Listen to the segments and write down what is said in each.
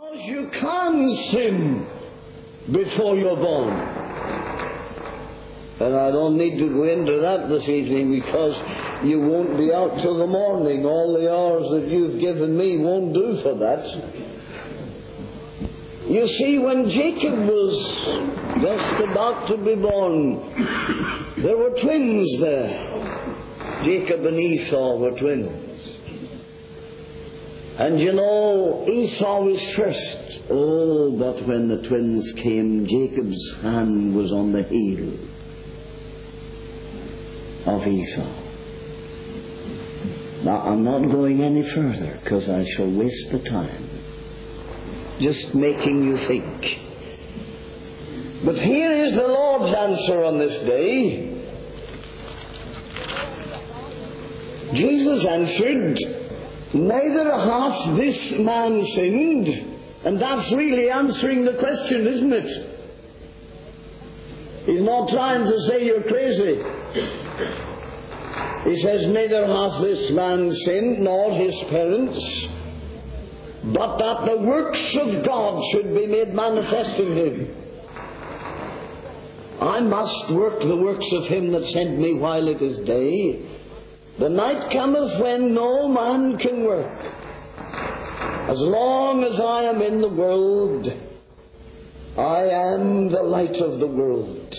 Because you can sin before you're born. And I don't need to go into that this evening, because you won't be out till the morning. All the hours that you've given me won't do for that. You see, when Jacob was just about to be born, there were twins there. Jacob and Esau were twins. And you know, Esau was first. Oh, but when the twins came, Jacob's hand was on the heel of Esau. Now, I'm not going any further, because I shall waste the time. Just making you think. But here is the Lord's answer on this day. Jesus answered, neither hath this man sinned. And that's really answering the question, isn't it? He's not trying to say you're crazy. He says, neither hath this man sinned, nor his parents, but that the works of God should be made manifest in him. I must work the works of him that sent me while it is day. The night cometh when no man can work. As long as I am in the world, I am the light of the world.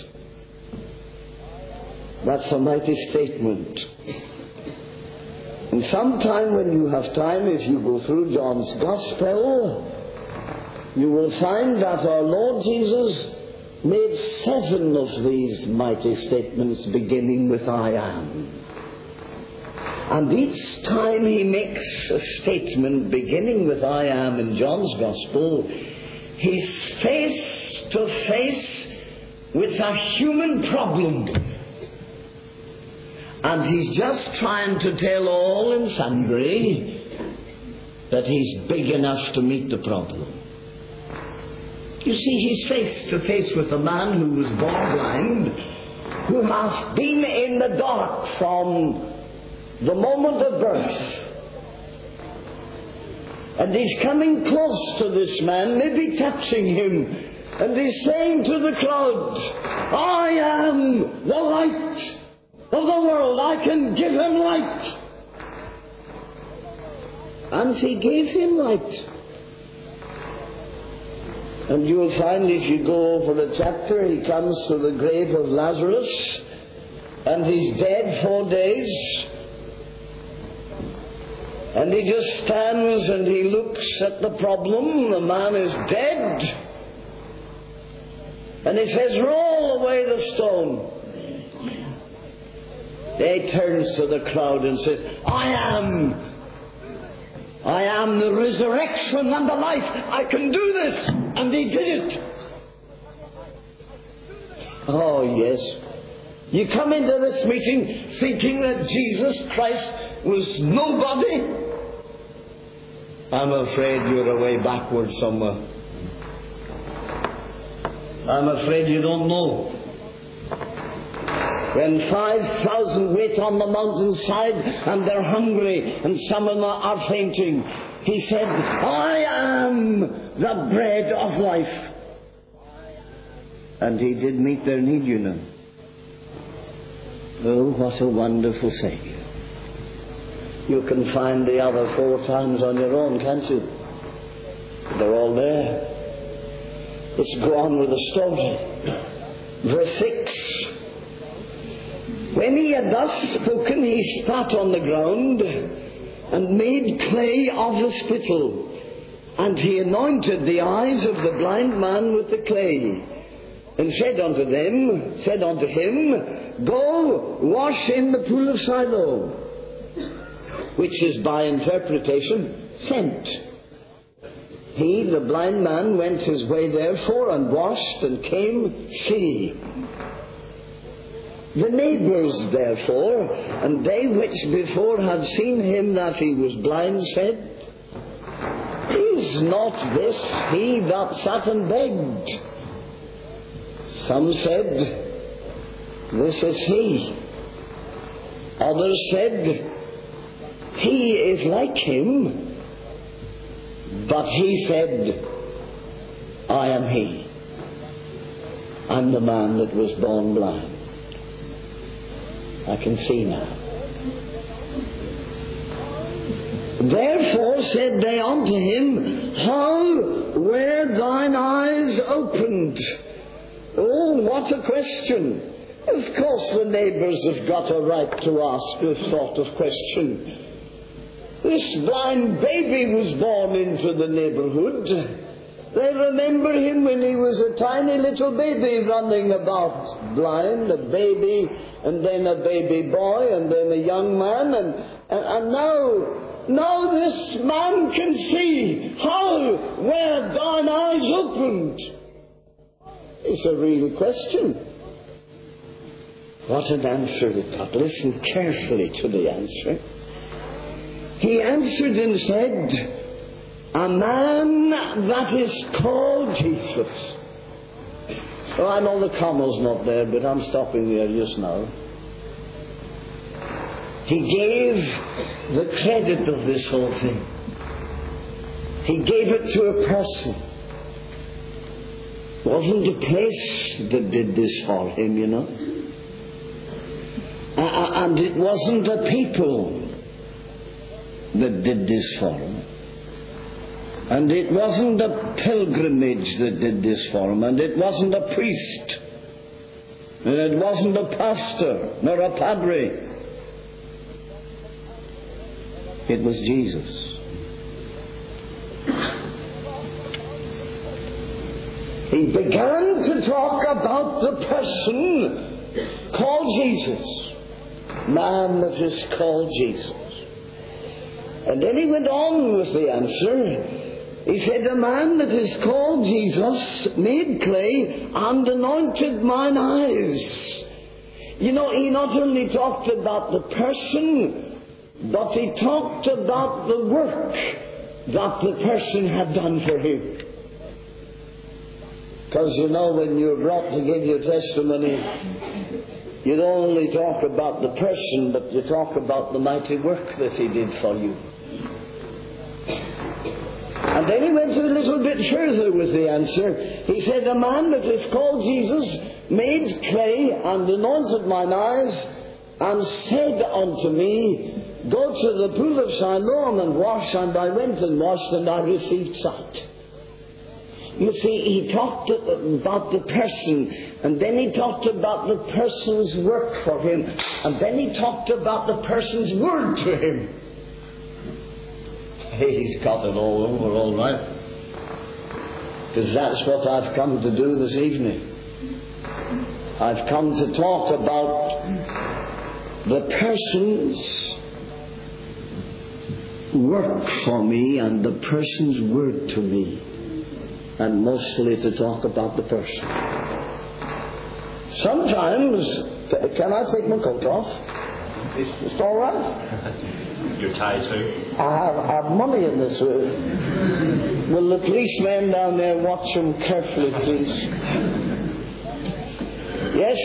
That's a mighty statement. And sometime when you have time, if you go through John's Gospel, you will find that our Lord Jesus made 7 of these mighty statements beginning with I am. And each time he makes a statement beginning with I am in John's Gospel, he's face to face with a human problem. And he's just trying to tell all and sundry that he's big enough to meet the problem. You see, he's face to face with a man who was born blind, who hath been in the dark from the moment of birth. And he's coming close to this man, maybe touching him, and he's saying to the crowd, I am the light of the world. I can give him light. And he gave him light. And you'll find, if you go over a chapter, he comes to the grave of Lazarus, and he's dead 4 days. And he just stands and he looks at the problem. The man is dead. And he says, roll away the stone. He turns to the crowd and says, I am the resurrection and the life. I can do this. And he did it. Oh, yes. You come into this meeting thinking that Jesus Christ was nobody. I'm afraid you're away backward somewhere. I'm afraid you don't know. When 5,000 wait on the mountainside and they're hungry and some of them are fainting, he said, I am the bread of life. And he did meet their need, you know. Oh, what a wonderful Saviour. You can find the other 4 times on your own, can't you? They're all there. Let's go on with the story. Verse 6. When he had thus spoken, he spat on the ground and made clay of the spittle. And he anointed the eyes of the blind man with the clay. And said unto him, go wash in the pool of Siloam, which is by interpretation sent. He, the blind man, went his way therefore and washed and came seeing. The neighbours therefore, and they which before had seen him that he was blind, said, is not this he that sat and begged? Some said, this is he. Others said, he is like him. But he said, I am he. I'm the man that was born blind. I can see now. Therefore said they unto him, how were thine eyes opened? Oh, what a question. Of course the neighbours have got a right to ask this sort of question. This blind baby was born into the neighbourhood. They remember him when he was a tiny little baby running about blind, a baby, and then a baby boy, and then a young man, and now this man can see. How were thine eyes opened? It's a real question. What an answer it got. Listen carefully to the answer. He answered and said, a man that is called Jesus. Oh, I know the comma's not there, but I'm stopping there just now. He gave the credit of this whole thing. He gave it to a person. It wasn't a place that did this for him, you know. And it wasn't a people that did this for him. And it wasn't a pilgrimage that did this for him. And it wasn't a priest. And it wasn't a pastor, nor a padre. It was Jesus. He began to talk about the person called Jesus. Man that is called Jesus. And then he went on with the answer. He said, a man that is called Jesus made clay and anointed mine eyes. You know, he not only talked about the person, but he talked about the work that the person had done for him. Because you know, when you're brought to give your testimony, you don't only talk about the person, but you talk about the mighty work that he did for you. And then he went a little bit further with the answer. He said, a man that is called Jesus made clay and anointed mine eyes and said unto me, go to the pool of Siloam and wash. And I went and washed and I received sight. You see, he talked about the person, and then he talked about the person's work for him, and then he talked about the person's word to him. He's got it all over, all right. Because that's what I've come to do this evening. I've come to talk about the person's work for me and the person's word to me. And mostly to talk about the person. Sometimes, can I take my coat off? It's all right? Your tie too? I have money in this. Will the policeman down there watch him carefully, please? Yes?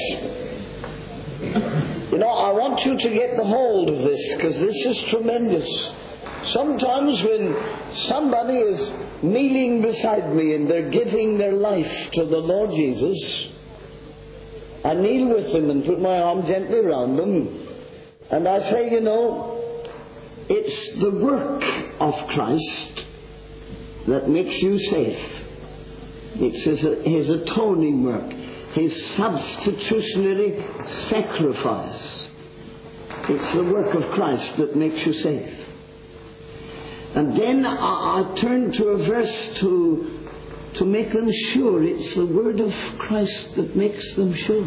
You know, I want you to get the hold of this, because this is tremendous. Sometimes when somebody is kneeling beside me and they're giving their life to the Lord Jesus, I kneel with them and put my arm gently around them, and I say, you know, it's the work of Christ that makes you safe. It's his atoning work, his substitutionary sacrifice. It's the work of Christ that makes you safe. And then I turn to a verse to make them sure. It's the word of Christ that makes them sure.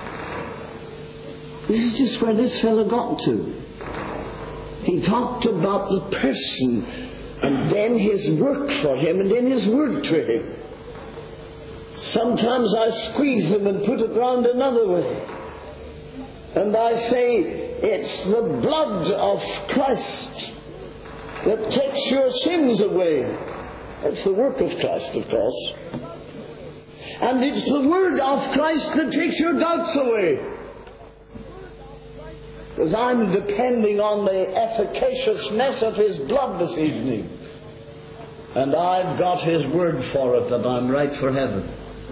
This is just where this fellow got to. He talked about the person, and then his work for him, and then his word to him. Sometimes I squeeze him and put it round another way. And I say, it's the blood of Christ that takes your sins away. That's the work of Christ, of course. And it's the word of Christ that takes your doubts away. Because I'm depending on the efficaciousness of His blood this evening. And I've got His word for it that I'm right for heaven.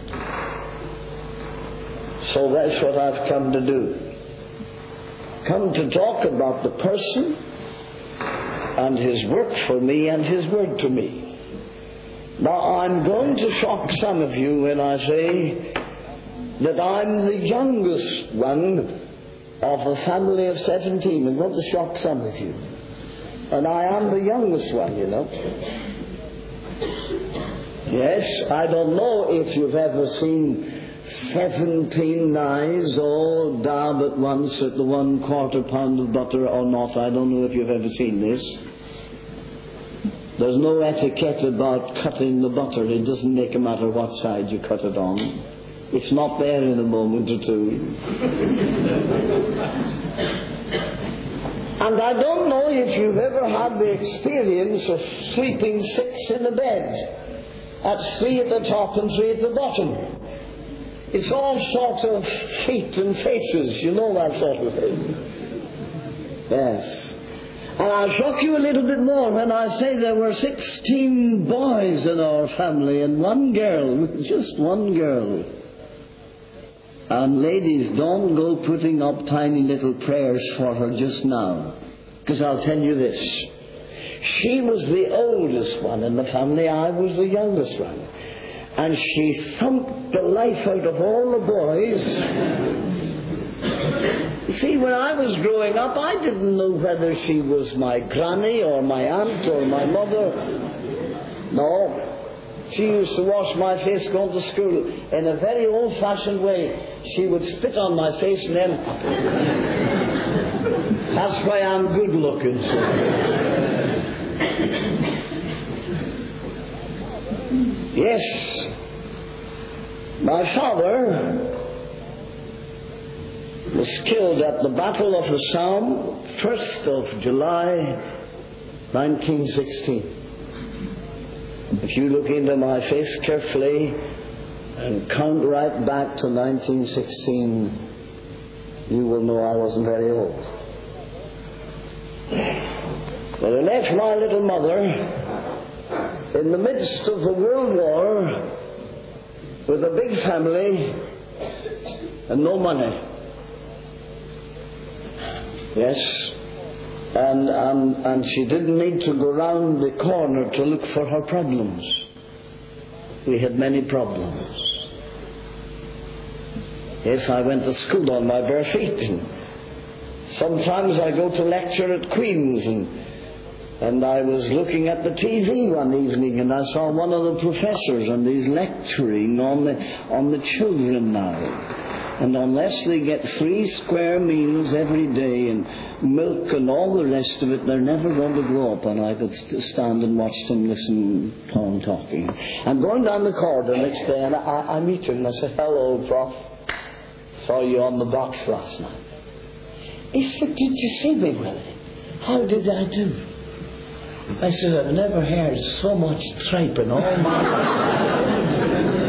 So that's what I've come to do. Come to talk about the person and His work for me and His word to me. Now, I'm going to shock some of you when I say that I'm the youngest one of a family of 17. I'm going to shock some of you. And I am the youngest one, you know. Yes, I don't know if you've ever seen 17 knives all dab at once at the 1/4 pound of butter or not. I don't know if you've ever seen this. There's no etiquette about cutting the butter. It doesn't make a matter what side you cut it on. It's not there in a moment or two. And I don't know if you've ever had the experience of sleeping 6 in a bed. That's 3 at the top and 3 at the bottom. It's all sorts of feet and faces, you know, that sort of thing. Yes. And I'll shock you a little bit more when I say there were 16 boys in our family and 1 girl, just 1 girl. And ladies, don't go putting up tiny little prayers for her just now. Because I'll tell you this. She was the oldest one in the family. I was the youngest one. And she thumped the life out of all the boys. You see, when I was growing up, I didn't know whether she was my granny or my aunt or my mother. No. She used to wash my face going to school in a very old-fashioned way. She would spit on my face and then... That's why I'm good-looking, so. Yes, my father was killed at the Battle of the Somme, 1st of July, 1916. If you look into my face carefully and count right back to 1916, you will know I wasn't very old. But I left my little mother in the midst of the World War with a big family and no money. Yes. And she didn't need to go round the corner to look for her problems. We had many problems. Yes, I went to school on my bare feet. And sometimes I go to lecture at Queen's and I was looking at the TV one evening and I saw one of the professors and he's lecturing on the children now. And unless they get 3 square meals every day and milk and all the rest of it, they're never going to grow up. And I could stand and watch them listen to him talking. I'm going down the corridor next day and I meet him and I say, "Hello, Prof. Saw you on the box last night." He said, "Did you see me, Willie? How did I do?" I said, "I've never heard so much tripe in all my life."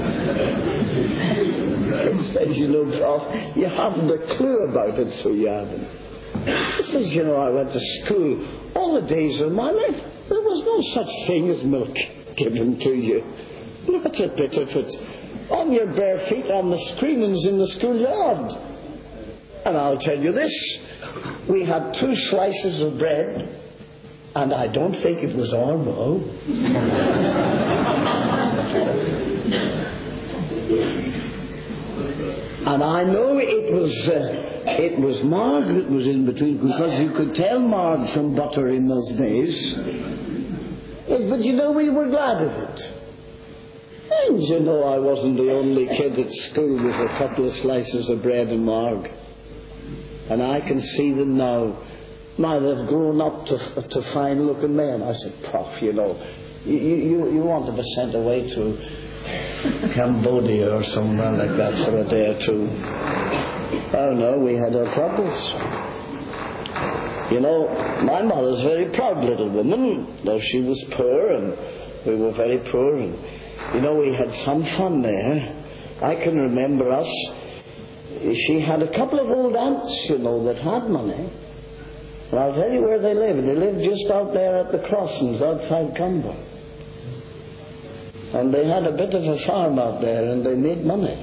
He says, "You know, Prof, you haven't a clue about it, so you haven't." He says, "You know, I went to school all the days of my life. There was no such thing as milk given to you. That's a bit of it. On your bare feet on the screenings in the schoolyard." And I'll tell you this, we had 2 slices of bread, and I don't think it was Ormo. And I know it was Marg that was in between, because you could tell Marg from butter in those days. Yes, but you know, we were glad of it. And you know, I wasn't the only kid at school with a couple of slices of bread and Marg. And I can see them now. Now they've grown up to fine-looking men. I said, "Prof, you know, you want to be sent away to Cambodia or somewhere like that for a day or 2. Oh no, we had our troubles. You know, my mother's a very proud little woman, though she was poor and we were very poor. And, you know, we had some fun there. I can remember us. She had a couple of old aunts, you know, that had money. And I'll tell you where they lived. They lived just out there at the crossings outside Cumber. And they had a bit of a farm out there, and they made money.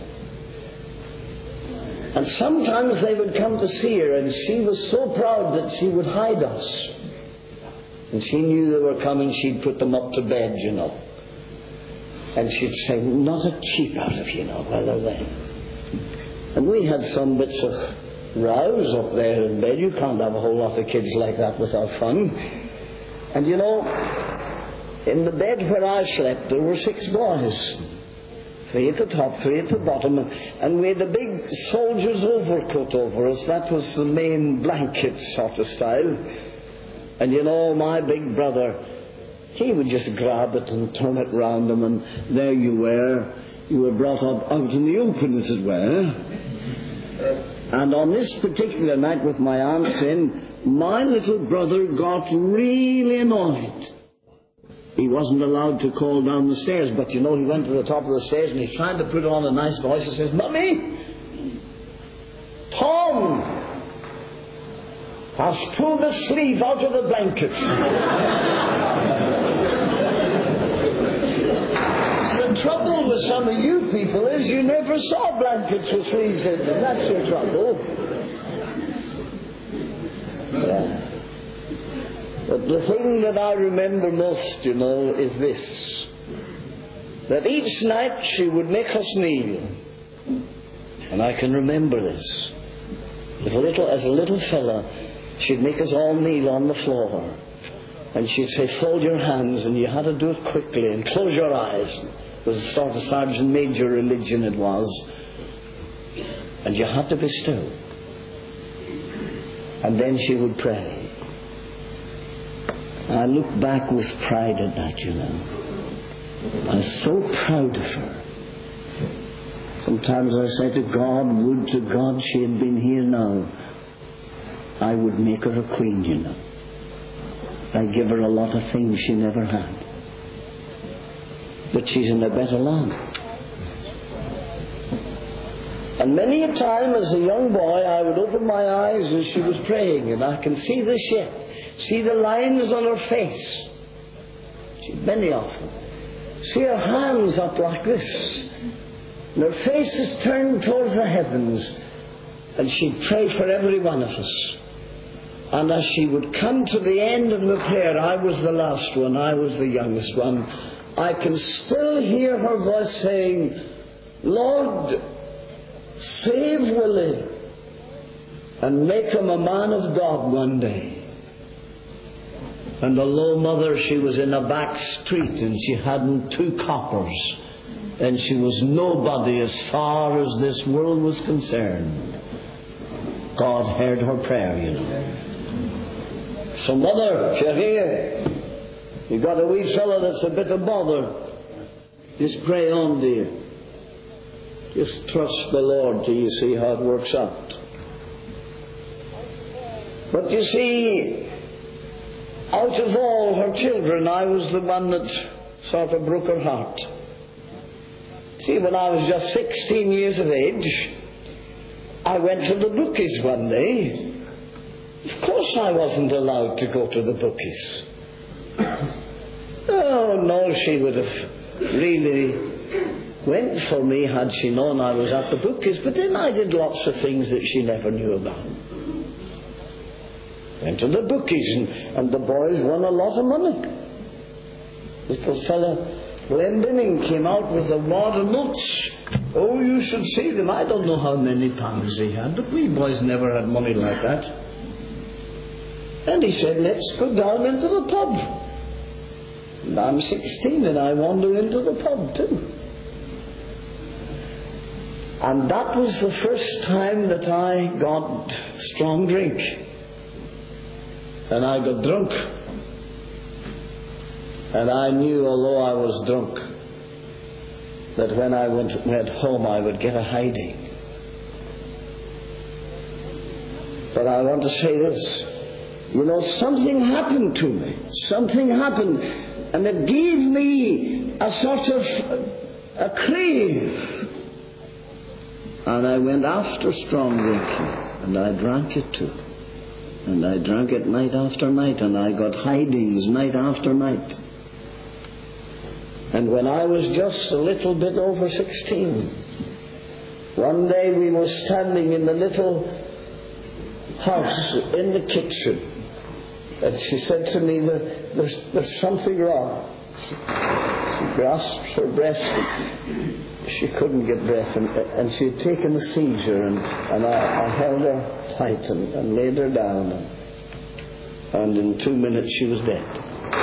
And sometimes they would come to see her, and she was so proud that she would hide us. And she knew they were coming, she'd put them up to bed, you know. And she'd say, not a cheep out of you know, where are they? And we had some bits of rows up there in bed. You can't have a whole lot of kids like that without fun. And you know, in the bed where I slept, there were 6 boys. 3 at the top, 3 at the bottom. And we had a big soldier's overcoat over us. That was the main blanket sort of style. And you know, my big brother, he would just grab it and turn it round him, and there you were. You were brought up out in the open, as it were. And on this particular night with my aunt in, my little brother got really annoyed. He wasn't allowed to call down the stairs, but you know, he went to the top of the stairs and he's trying to put on a nice voice and says, Mummy, Tom has pulled the sleeve out of the blankets. The trouble with some of you people is you never saw blankets with sleeves in them. That's your trouble. Yeah. But the thing that I remember most, you know, is this. That each night she would make us kneel. And I can remember this. As a little fella, she'd make us all kneel on the floor. And she'd say, fold your hands, and you had to do it quickly, and close your eyes. It was a sort of Sergeant Major religion it was. And you had to be still. And then she would pray. I look back with pride at that, you know. I was so proud of her. Sometimes I say to God, would to God she had been here now. I would make her a queen, you know. I'd give her a lot of things she never had. But she's in a better land. And many a time as a young boy I would open my eyes as she was praying, and I can see this yet. See the lines on her face. Many of them. See her hands up like this. And her face is turned towards the heavens. And she'd pray for every one of us. And as she would come to the end of the prayer, I was the last one, I was the youngest one, I can still hear her voice saying, Lord, save Willie and make him a man of God one day. And although mother, she was in a back street and she hadn't 2 coppers and she was nobody as far as this world was concerned, God heard her prayer, you know. So mother, if you're here, you got a wee fella that's a bit of bother, just pray on, dear. Just trust the Lord till you see how it works out. But you see, out of all her children, I was the one that sort of broke her heart. See, when I was just 16 years of age, I went to the bookies one day. Of course I wasn't allowed to go to the bookies. Oh, no, she would have really went for me had she known I was at the bookies. But then I did lots of things that she never knew about. Went to the bookies, and the boys won a lot of money. Little fella Glendinning came out with a wad of notes. Oh, you should see them. I don't know how many pounds he had, but we boys never had money like that. And he said, let's go down into the pub. And I'm 16 and I wander into the pub too. And that was the first time that I got strong drink. And I got drunk. And I knew, although I was drunk, that when I went home I would get a hiding. But I want to say this. You know, something happened to me. Something happened. And it gave me a sort of a crave. And I went after strong drinking. And I drank it too. And I drank it night after night. And I got hidings night after night. And when I was just a little bit over 16, one day we were standing in the little house in the kitchen, and she said to me, there's something wrong. She grasped her breast. She couldn't get breath, and she had taken a seizure, and I held her tight and laid her down, and in 2 minutes she was dead.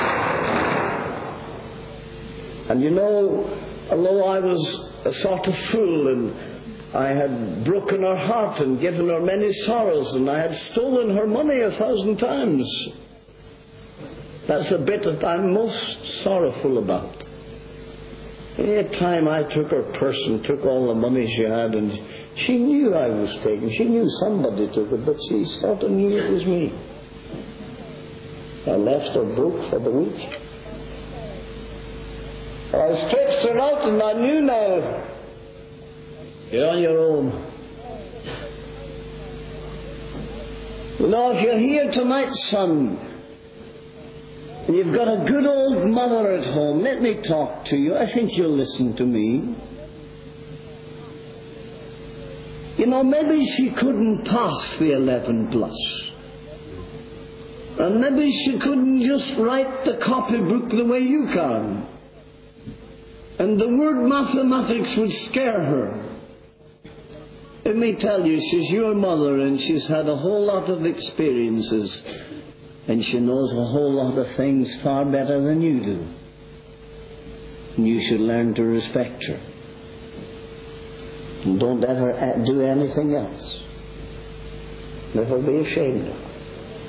And you know, although I was a sort of fool, and I had broken her heart and given her many sorrows, and I had stolen her money 1,000 times, that's the bit that I'm most sorrowful about. Any time I took her purse and took all the money she had, and she knew I was taken. She knew somebody took it, but she sort of knew it was me. I left her broke for the week. I stretched her out, and I knew now, you're on your own. You know, if you're here tonight, son, and you've got a good old mother at home, let me talk to you. I think you'll listen to me. You know, maybe she couldn't pass the 11 plus. And maybe she couldn't just write the copybook the way you can. And the word mathematics would scare her. Let me tell you, she's your mother, and she's had a whole lot of experiences. And she knows a whole lot of things far better than you do. And you should learn to respect her. And don't let her do anything else. Never be ashamed of her.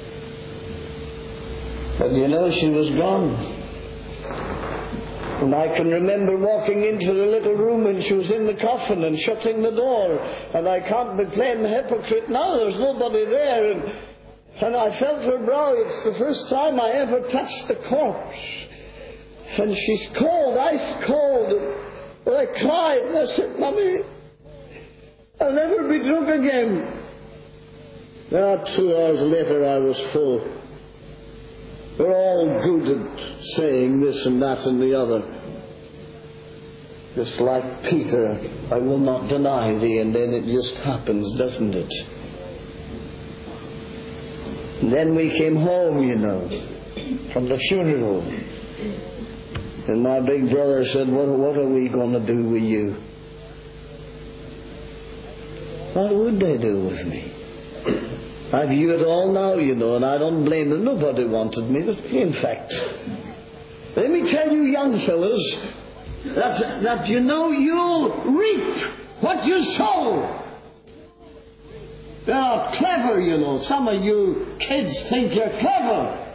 But you know, she was gone. And I can remember walking into the little room, and she was in the coffin and shutting the door. And I can't be playing the hypocrite now. There's nobody there. And I felt her brow. It's the first time I ever touched the corpse. And she's cold, ice cold. And I cried, and I said, Mommy, I'll never be drunk again. Now, 2 hours later, I was full. We're all good at saying this and that and the other. Just like Peter, I will not deny thee, and then it just happens, doesn't it? And then we came home, you know, from the funeral. And my big brother said, what are we going to do with you? What would they do with me? I view it all now, you know, and I don't blame them. Nobody wanted me, but in fact, let me tell you, young fellas, that you know you'll reap what you sow. They're clever, you know. Some of you kids think you're clever.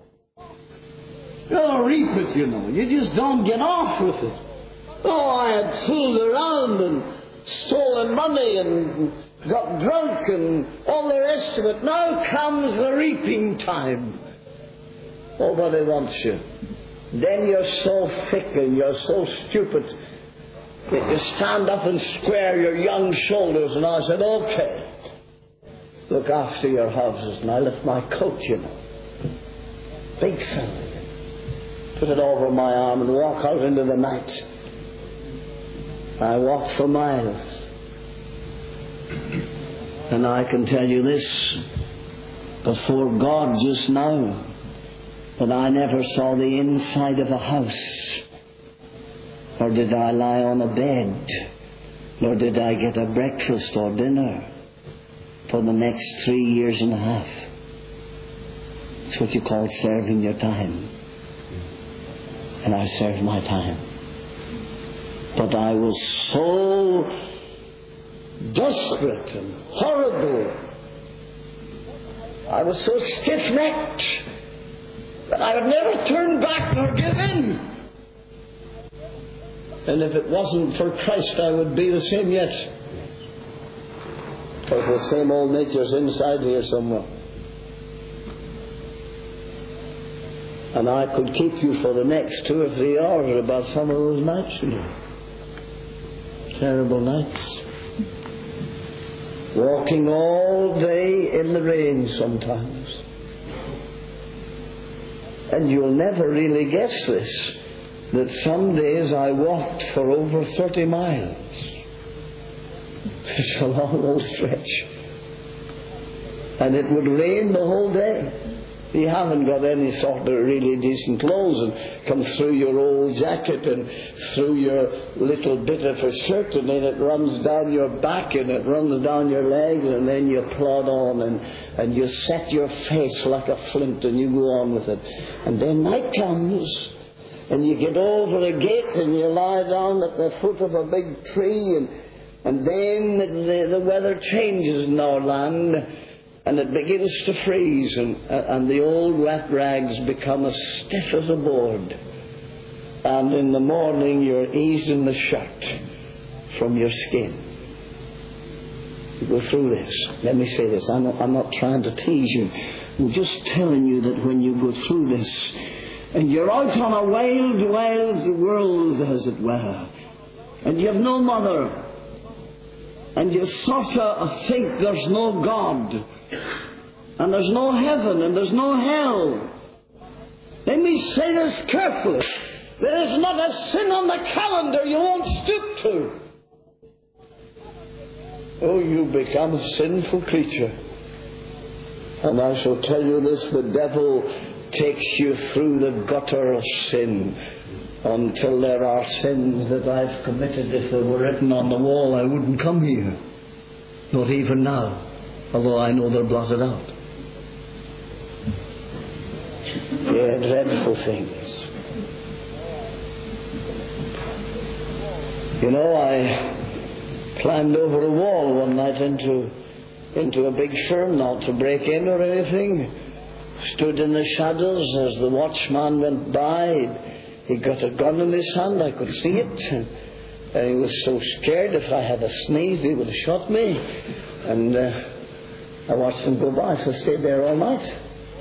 You'll reap it, you know. You just don't get off with it. Oh, I had fooled around and stolen money and got drunk and all the rest of it. Now comes the reaping time. Nobody wants you. Then you're so thick and you're so stupid that you stand up and square your young shoulders. And I said, okay, look after your houses. And I lift my coat, you know. Big fella. Put it over my arm and walk out into the night. I walked for miles. And I can tell you this, before God just now, that I never saw the inside of a house, nor did I lie on a bed, nor did I get a breakfast or dinner for the next 3 years and a half. It's what you call serving your time. And I served my time. But I was so desperate and horrible. I was so stiff-necked that I would never turn back nor give in. And if it wasn't for Christ, I would be the same yet. Because the same old nature's inside here somewhere. And I could keep you for the next 2 or 3 hours about some of those nights, you know. Terrible nights. Walking all day in the rain sometimes. And you'll never really guess this. that some days I walked for over 30 miles. It's a long old stretch. And it would rain the whole day. You haven't got any sort of really decent clothes, and come through your old jacket and through your little bit of a shirt, and then it runs down your back and it runs down your legs, and then you plod on and you set your face like a flint and you go on with it. And then night comes and you get over a gate and you lie down at the foot of a big tree, and then the weather changes in our land. And it begins to freeze, and the old wet rags become as stiff as a board. And in the morning you're easing the shirt from your skin. You go through this. Let me say this. I'm not trying to tease you. I'm just telling you that when you go through this, and you're out on a wild, wild world, as it were, and you have no mother, and you sort of think there's no God, and there's no heaven, and there's no hell. Let me say this carefully. There is not a sin on the calendar you won't stoop to. Oh, you become a sinful creature. And I shall tell you this, the devil takes you through the gutter of sin until there are sins that I've committed. If they were written on the wall, I wouldn't come here. Not even now. Although I know they're blotted out. Yeah, dreadful things. You know, I climbed over a wall one night into a big firm, not to break in or anything. Stood in the shadows as the watchman went by. He got a gun in his hand, I could see it. And he was so scared if I had a sneeze he would have shot me. And I watched him go by, so I stayed there all night.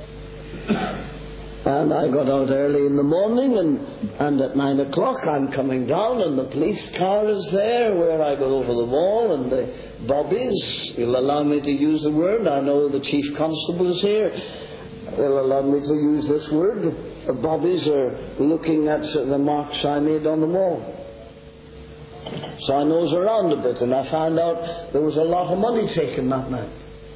And I got out early in the morning, and at 9 o'clock I'm coming down, and the police car is there where I got over the wall, and the bobbies, you'll allow me to use the word, I know the chief constable is here, they'll allow me to use this word, the bobbies are looking at the marks I made on the wall. So I nosed around a bit, and I found out there was a lot of money taken that night.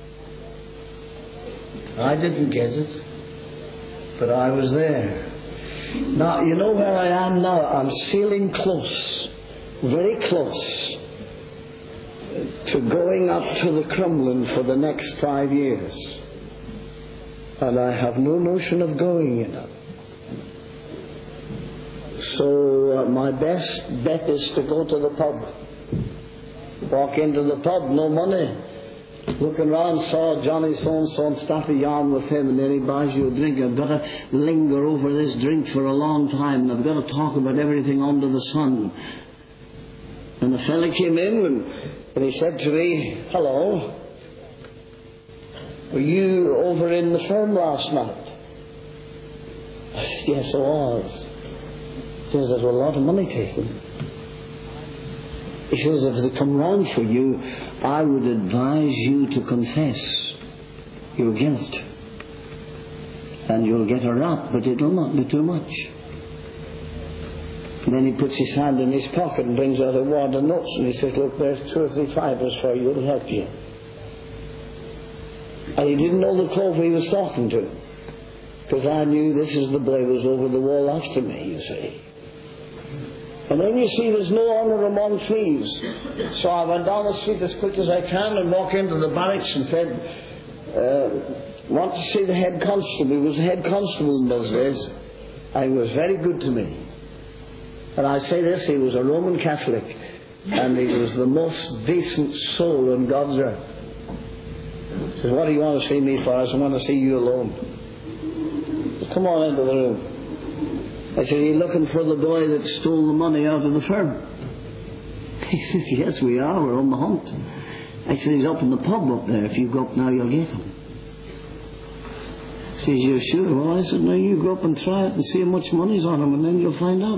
I didn't get it, but I was there. Now, you know where I am now? I'm sailing close, very close, to going up to the Crumlin for the next 5 years. And I have no notion of going, you know. So my best bet is to go to the pub. Walk into the pub, no money. Looking round, saw Johnny so-and-so and start a yarn with him, and then he buys you a drink. I've got to linger over this drink for a long time, and I've got to talk about everything under the sun. And the fella came in, and he said to me, "Hello, were you over in the firm last night?" I said, "Yes, I was." He says, "There's a lot of money taken." He says, "If they come round for you, I would advise you to confess your guilt. And you'll get a rap, but it'll not be too much." And then he puts his hand in his pocket and brings out a wad of notes, and he says, "Look, there's 2 or 3 fivers for you, it'll help you." And he didn't know the cove he was talking to, because I knew this is the boy who was over the wall after me, you see. And then you see there's no honour among thieves. So I went down the street as quick as I can and walked into the barracks and said, "Want to see the head constable." He was the head constable in those days. And he was very good to me. And I say this, he was a Roman Catholic. And he was the most decent soul on God's earth. He says, "What do you want to see me for?" I said, "I want to see you alone." He said, "Come on into the room." I said, "Are you looking for the boy that stole the money out of the firm?" He says, "Yes, we are. We're on the hunt." I said, "He's up in the pub up there. If you go up now, you'll get him." He says, "You're sure?" Well, I said, "No, you go up and try it and see how much money's on him, and then you'll find out."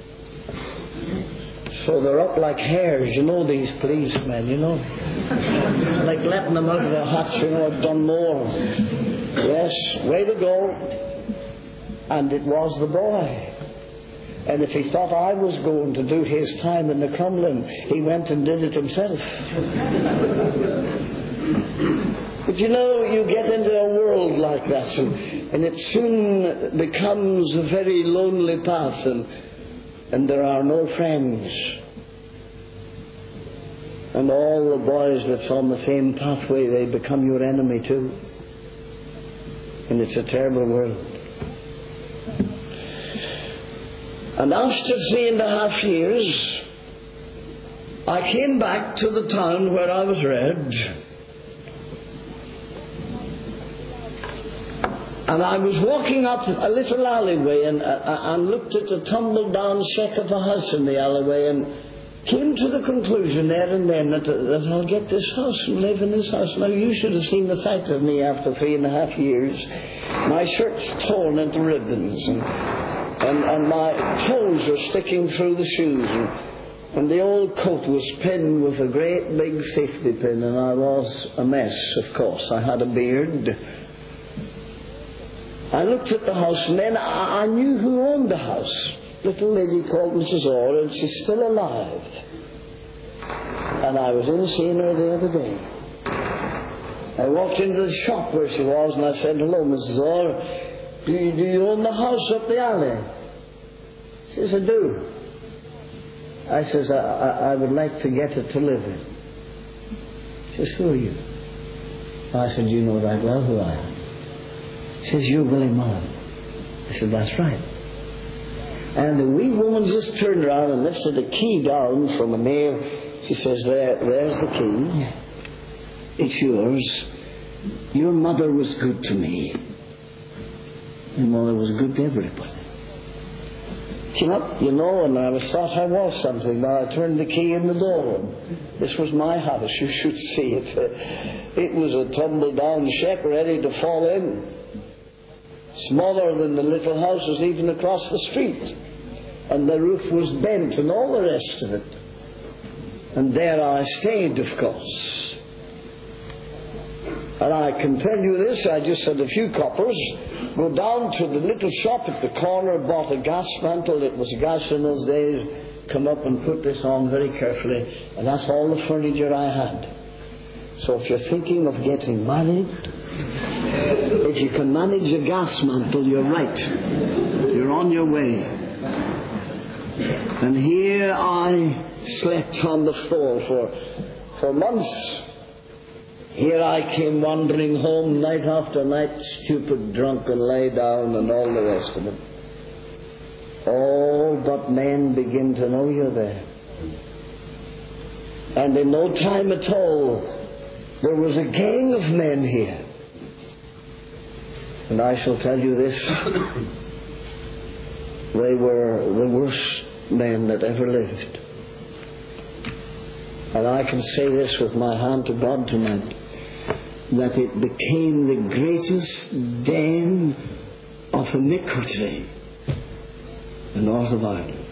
So they're up like hares, you know, these policemen, you know. Like letting them out of their hats, you know, I've done more. Yes, way to go. And it was the boy. And if he thought I was going to do his time in the Crumlin, he went and did it himself. But you know, you get into a world like that, and it soon becomes a very lonely path, and there are no friends. And all the boys that's on the same pathway, they become your enemy too. And it's a terrible world. And after 3.5 years, I came back to the town where I was reared. And I was walking up a little alleyway and looked at the tumble-down shack of a house in the alleyway and came to the conclusion there and then that I'll get this house and live in this house. Now, you should have seen the sight of me after 3.5 years. My shirt's torn into ribbons and my toes are sticking through the shoes, and the old coat was pinned with a great big safety pin, and I was a mess, of course. I had a beard. I looked at the house, and then I knew who owned the house. A little lady called Mrs. Orr, and she's still alive. And I was in seeing her the other day. I walked into the shop where she was, and I said, "Hello, Mrs. Orr. Do you own the house up the alley?" She says, "I do." I says, I would like to get it to live in. She says, "Who are you?" I said, "You know right well who I am." She says, "You're Willie Mullen." I said, "That's right." And the wee woman just turned around and lifted a key down from a nail. She says, there's the key. It's yours. Your mother was good to me. Your mother was good to everybody. Came up, you know, and I thought I was something. Now I turned the key in the door. This was my house. You should see it. It was a tumble-down shack ready to fall in. Smaller than the little houses even across the street. And the roof was bent and all the rest of it. And there I stayed, of course. And I can tell you this, I just had a few coppers, go down to the little shop at the corner, bought a gas mantle. It was gas in those days. Come up and put this on very carefully. And that's all the furniture I had. So if you're thinking of getting married, if you can manage a gas mantle, you're right. You're on your way. And here I slept on the floor for months. Here I came wandering home night after night, stupid, drunk, and lay down and all the rest of it. Oh, but men begin to know you're there. And in no time at all, there was a gang of men here. And I shall tell you this, they were the worst men that ever lived. And I can say this with my hand to God tonight, that it became the greatest den of iniquity in North of Ireland.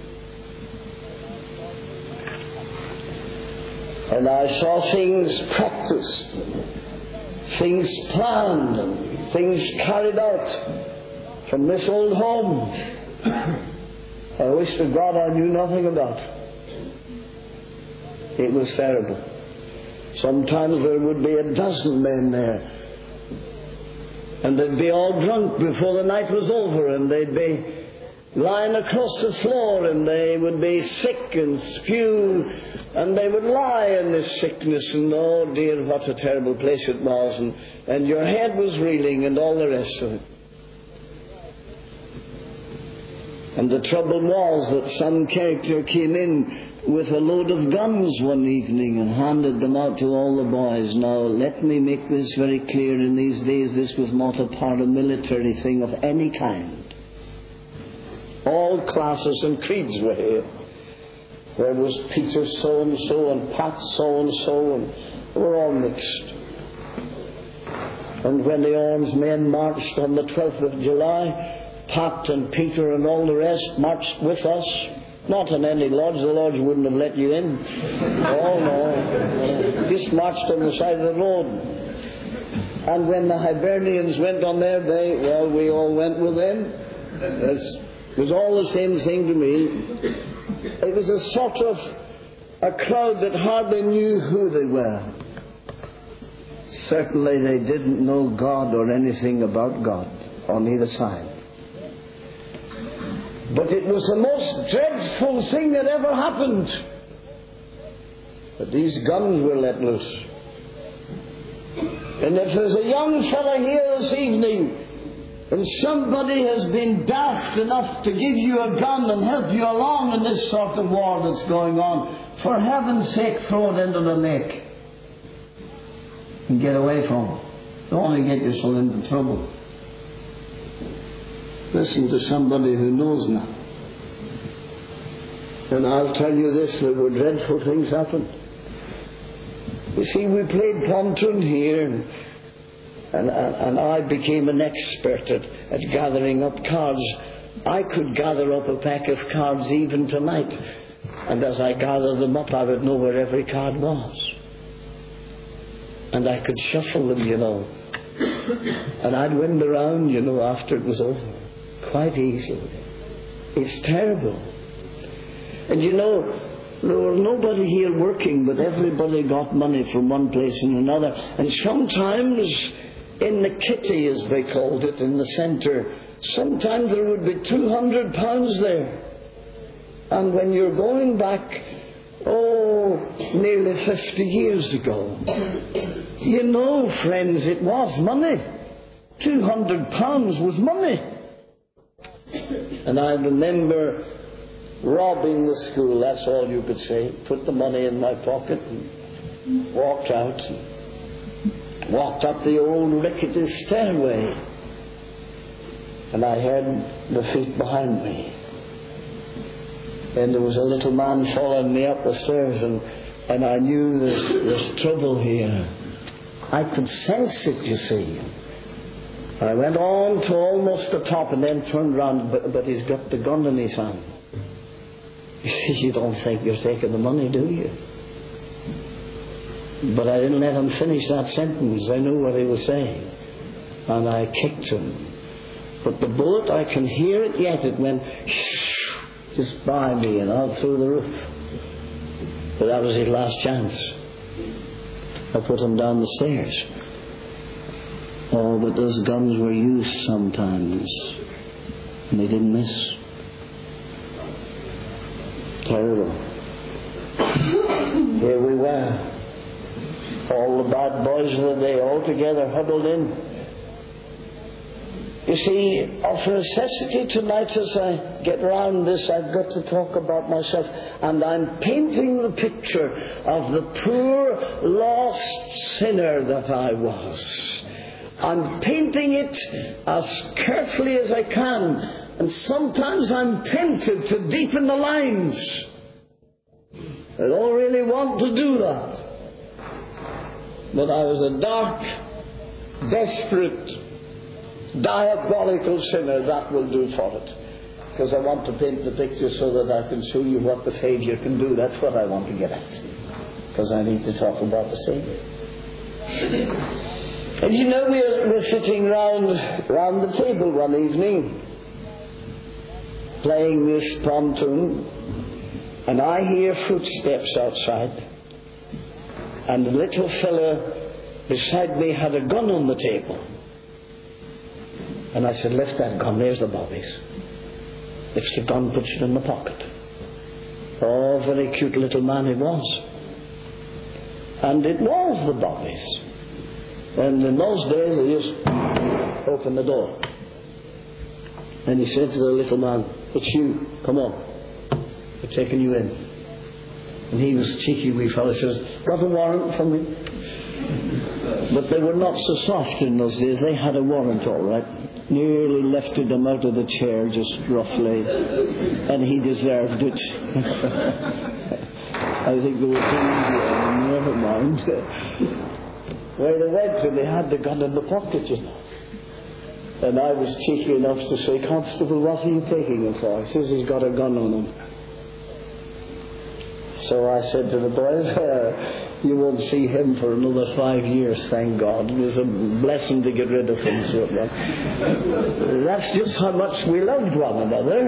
And I saw things practiced, things planned, and things carried out from this old home. I wish to God I knew nothing about it. It was terrible. Sometimes there would be 12 men there. And they'd be all drunk before the night was over, and they'd be lying across the floor, and they would be sick and spew, and they would lie in this sickness, and oh dear, what a terrible place it was, and your head was reeling and all the rest of it. And the trouble was that some character came in with a load of guns one evening and handed them out to all the boys. Now, let me make this very clear. In these days, this was not a paramilitary thing of any kind. All classes and creeds were here. There was Peter so-and-so and Pat so-and-so, and they were all mixed. And when the armed men marched on the 12th of July, Pat and Peter and all the rest marched with us. Not in any lodge. The lodge wouldn't have let you in. Oh, no. Just marched on the side of the road. And when the Hibernians went on their day, well, we all went with them. As It was all the same thing to me. It was a sort of a crowd that hardly knew who they were. Certainly they didn't know God or anything about God on either side. But it was the most dreadful thing that ever happened. That these guns were let loose. And if there's a young fellow here this evening, and somebody has been daft enough to give you a gun and help you along in this sort of war that's going on, for heaven's sake, throw it into the lake and get away from it. Don't only get yourself into trouble. Listen to somebody who knows now. And I'll tell you this, there were dreadful things happen. You see, we played pontoon here, and I became an expert at gathering up cards. I could gather up a pack of cards even tonight, and as I gathered them up, I would know where every card was. And I could shuffle them, you know. And I'd win the round, you know, after it was over. Quite easily. It's terrible. And you know, there was nobody here working, but everybody got money from one place and another. And sometimes in the kitty, as they called it, in the centre, sometimes there would be £200 there. And when you're going back, nearly 50 years ago, you know, friends, it was money. £200 was money. And I remember robbing the school, that's all you could say. Put the money in my pocket and walked out. Walked up the old rickety stairway. And I heard the feet behind me. And there was a little man following me up the stairs, and I knew there's trouble here. I could sense it, you see. I went on to almost the top and then turned round, but he's got the gun in his hand. You see, you don't think you're taking the money, do you? But I didn't let him finish that sentence. I knew what he was saying. And I kicked him. But the bullet, I can hear it yet. It went just by me and out through the roof. But that was his last chance. I put him down the stairs. Oh, but those guns were used sometimes. And they didn't miss. Terrible. Here we were. All the bad boys of the day all together huddled in. You see, of necessity tonight as I get round this, I've got to talk about myself. And I'm painting the picture of the poor, lost sinner that I was. I'm painting it as carefully as I can. And sometimes I'm tempted to deepen the lines. I don't really want to do that. But I was a dark, desperate, diabolical sinner. That will do for it. Because I want to paint the picture so that I can show you what the Saviour can do. That's what I want to get at. Because I need to talk about the Saviour. And you know, we're sitting round the table one evening, playing this pontoon, and I hear footsteps outside. And the little fella beside me had a gun on the table. And I said, lift that gun, there's the bobbies. Lifts the gun, puts it in the pocket. Oh, very cute little man he was. And it was the bobbies. And in those days, they just opened the door. And he said to the little man, it's you, come on. We're taking you in. And he was a cheeky wee fellow, says, got a warrant from me? But they were not so soft in those days. They had a warrant, all right. Nearly lifted him out of the chair, just roughly. And he deserved it. I think they were thinking, never mind. Where they went to, they had the gun in the pocket, you know. And I was cheeky enough to say, Constable, what are you taking him for? He says he's got a gun on him. So I said to the boys, you won't see him for another 5 years, thank God. It was a blessing to get rid of him. So that's just how much we loved one another.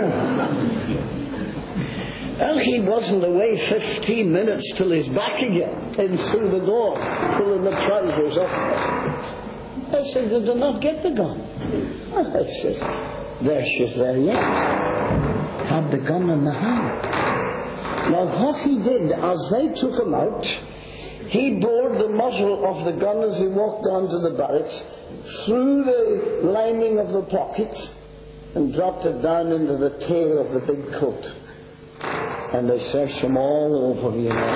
And he wasn't away 15 minutes till he's back again, in through the door, pulling the trousers up. I said, did they not get the gun? I said, there she's there yet. Had the gun in the hand. Now what he did, as they took him out, he bored the muzzle of the gun as he walked down to the barracks, through the lining of the pocket, and dropped it down into the tail of the big coat. And they searched him all over, you know.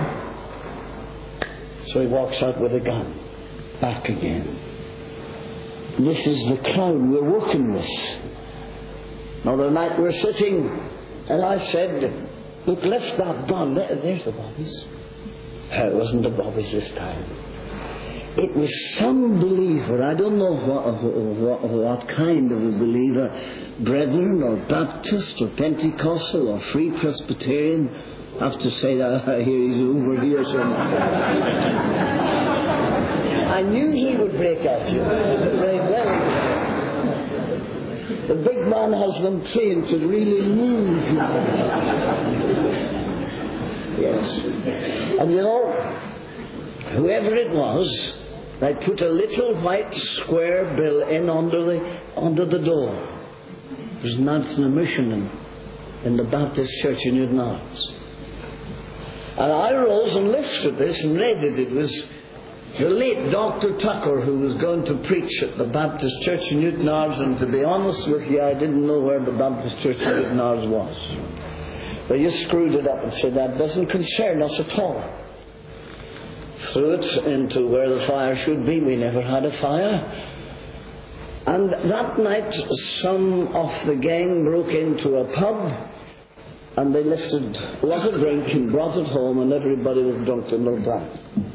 So he walks out with a gun, back again. This is the crowd we're working with. Another night we're sitting, and I said, look, lift that gun. There's the bobbies. It wasn't the bobbies this time. It was some believer. I don't know what kind of a believer. Brethren or Baptist or Pentecostal or Free Presbyterian. I have to say that here he's over here somewhere. I knew he would break at you very well. The big man has them trained to really move. Yes. And you know, whoever it was, they put a little white square bill in under the door. It was announcing a mission in the Baptist Church in Newton Arts. And I rose and lifted this and read it. It was the late Dr. Tucker who was going to preach at the Baptist Church in Newton Arts, and to be honest with you, I didn't know where the Baptist Church in Newton Arts was. They just screwed it up and said, that doesn't concern us at all. Threw it into where the fire should be. We never had a fire. And that night some of the gang broke into a pub, and they lifted a lot of drink and brought it home, and everybody was drunk in no time.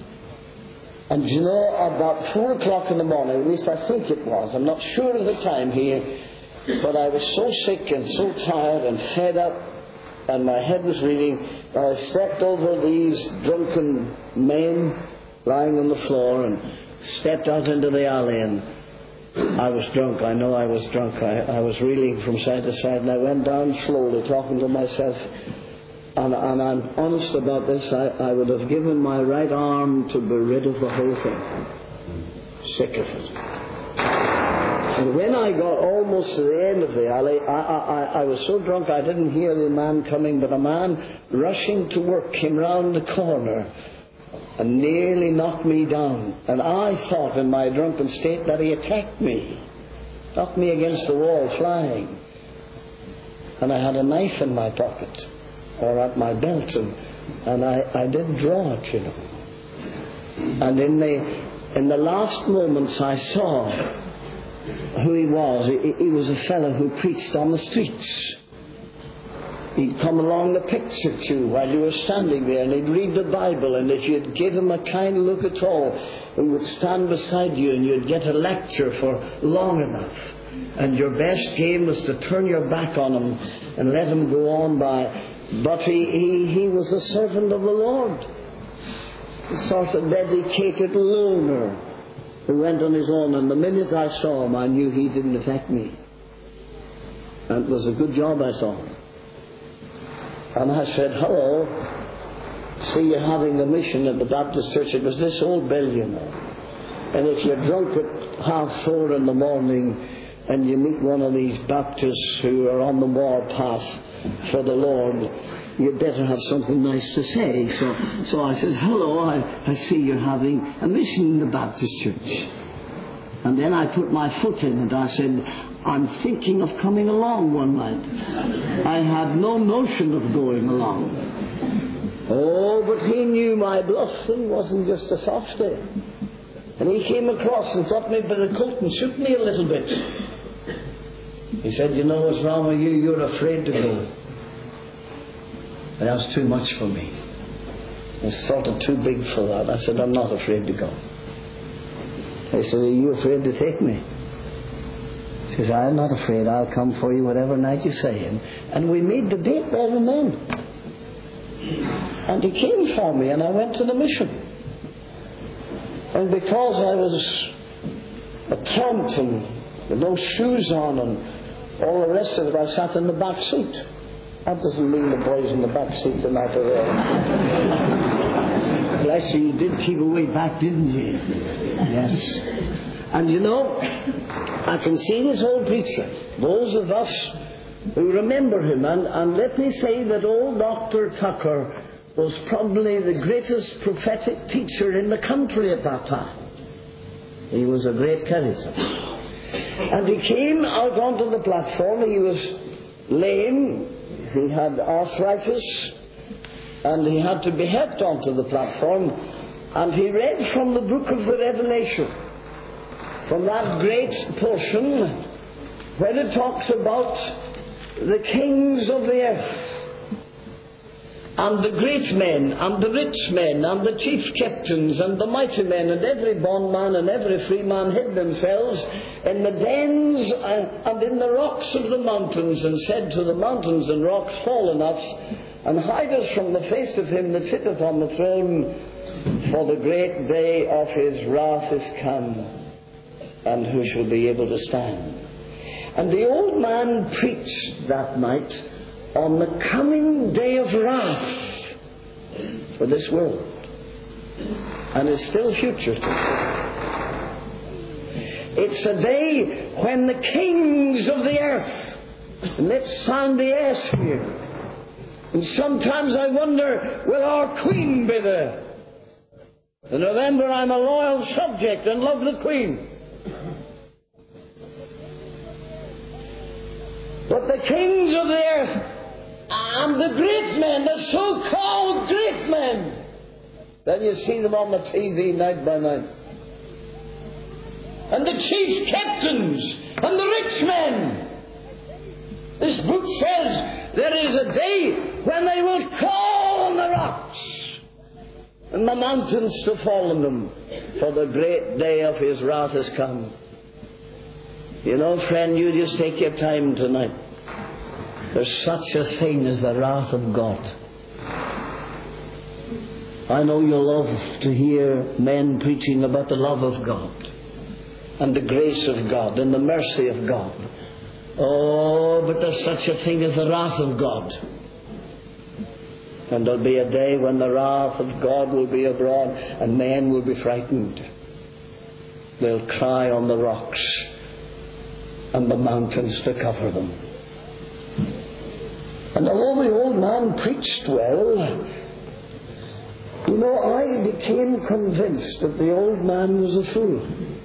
And you know, about 4 o'clock in the morning, at least I think it was, I'm not sure of the time here, but I was so sick and so tired and fed up, and my head was reeling. I stepped over these drunken men lying on the floor and stepped out into the alley, and I was drunk. I know I was drunk. I was reeling from side to side, and I went down slowly, talking to myself. And I'm honest about this. I would have given my right arm to be rid of the whole thing. Sick of it. And when I got almost to the end of the alley, I was so drunk I didn't hear the man coming, but a man rushing to work came round the corner and nearly knocked me down. And I thought in my drunken state that he attacked me. Knocked me against the wall, flying. And I had a knife in my pocket, or at my belt, and I did draw it, you know. And in the last moments I saw who he was. He was a fellow who preached on the streets. He'd come along the picture queue while you were standing there, and he'd read the Bible, and if you'd give him a kind look at all, he would stand beside you, and you'd get a lecture for long enough. And your best game was to turn your back on him and let him go on by. But he was a servant of the Lord. A sort of dedicated loner who went on his own. And the minute I saw him, I knew he didn't affect me. And it was a good job I saw him. And I said, hello, see you having a mission at the Baptist Church. It was this old bill, you know. And if you're drunk at 4:30 in the morning and you meet one of these Baptists who are on the warpath for the Lord, you'd better have something nice to say. So I said, hello, I see you're having a mission in the Baptist Church. And then I put my foot in it. I said, I'm thinking of coming along one night. I had no notion of going along. Oh, but he knew my bluff. He wasn't just a softy. And he came across and got me by the coat and shook me a little bit. He said, you know what's wrong with you? You're afraid to go. And that was too much for me. It's sort of too big for that. I said, I'm not afraid to go. He said, are you afraid to take me? He says, I'm not afraid. I'll come for you whatever night you say. And we made the date there and then. And he came for me, and I went to the mission. And because I was a tramp and with no shoes on and all the rest of it, I sat in the back seat. That doesn't mean the boys in the back seat are not there. Bless you, you did keep away back, didn't you? Yes. And you know, I can see this old preacher, those of us who remember him, and let me say that old Dr. Tucker was probably the greatest prophetic teacher in the country at that time. He was a great character. And he came out onto the platform. He was lame, he had arthritis, and he had to be helped onto the platform. And he read from the book of the Revelation, from that great portion where it talks about the kings of the earth, and the great men, and the rich men, and the chief captains, and the mighty men, and every bondman and every free man hid themselves in the dens and in the rocks of the mountains, and said to the mountains and rocks, fall on us, and hide us from the face of him that sitteth on the throne, for the great day of his wrath is come, and who shall be able to stand? And the old man preached that night on the coming day of wrath for this world, and it's still future. It's a day when the kings of the earth, and let's sound the S here, and sometimes I wonder, will our Queen be there? In November I'm a loyal subject and love the Queen. But the kings of the earth and the great men, the so-called great men, then you see them on the TV night by night. And the chief captains and the rich men. This book says there is a day when they will call on the rocks and the mountains to fall on them, for the great day of his wrath has come. You know, friend, you just take your time tonight. There's such a thing as the wrath of God. I know you love to hear men preaching about the love of God and the grace of God and the mercy of God. Oh, but there's such a thing as the wrath of God. And there'll be a day when the wrath of God will be abroad and men will be frightened. They'll cry on the rocks and the mountains to cover them. And although the old man preached well, you know, I became convinced that the old man was a fool.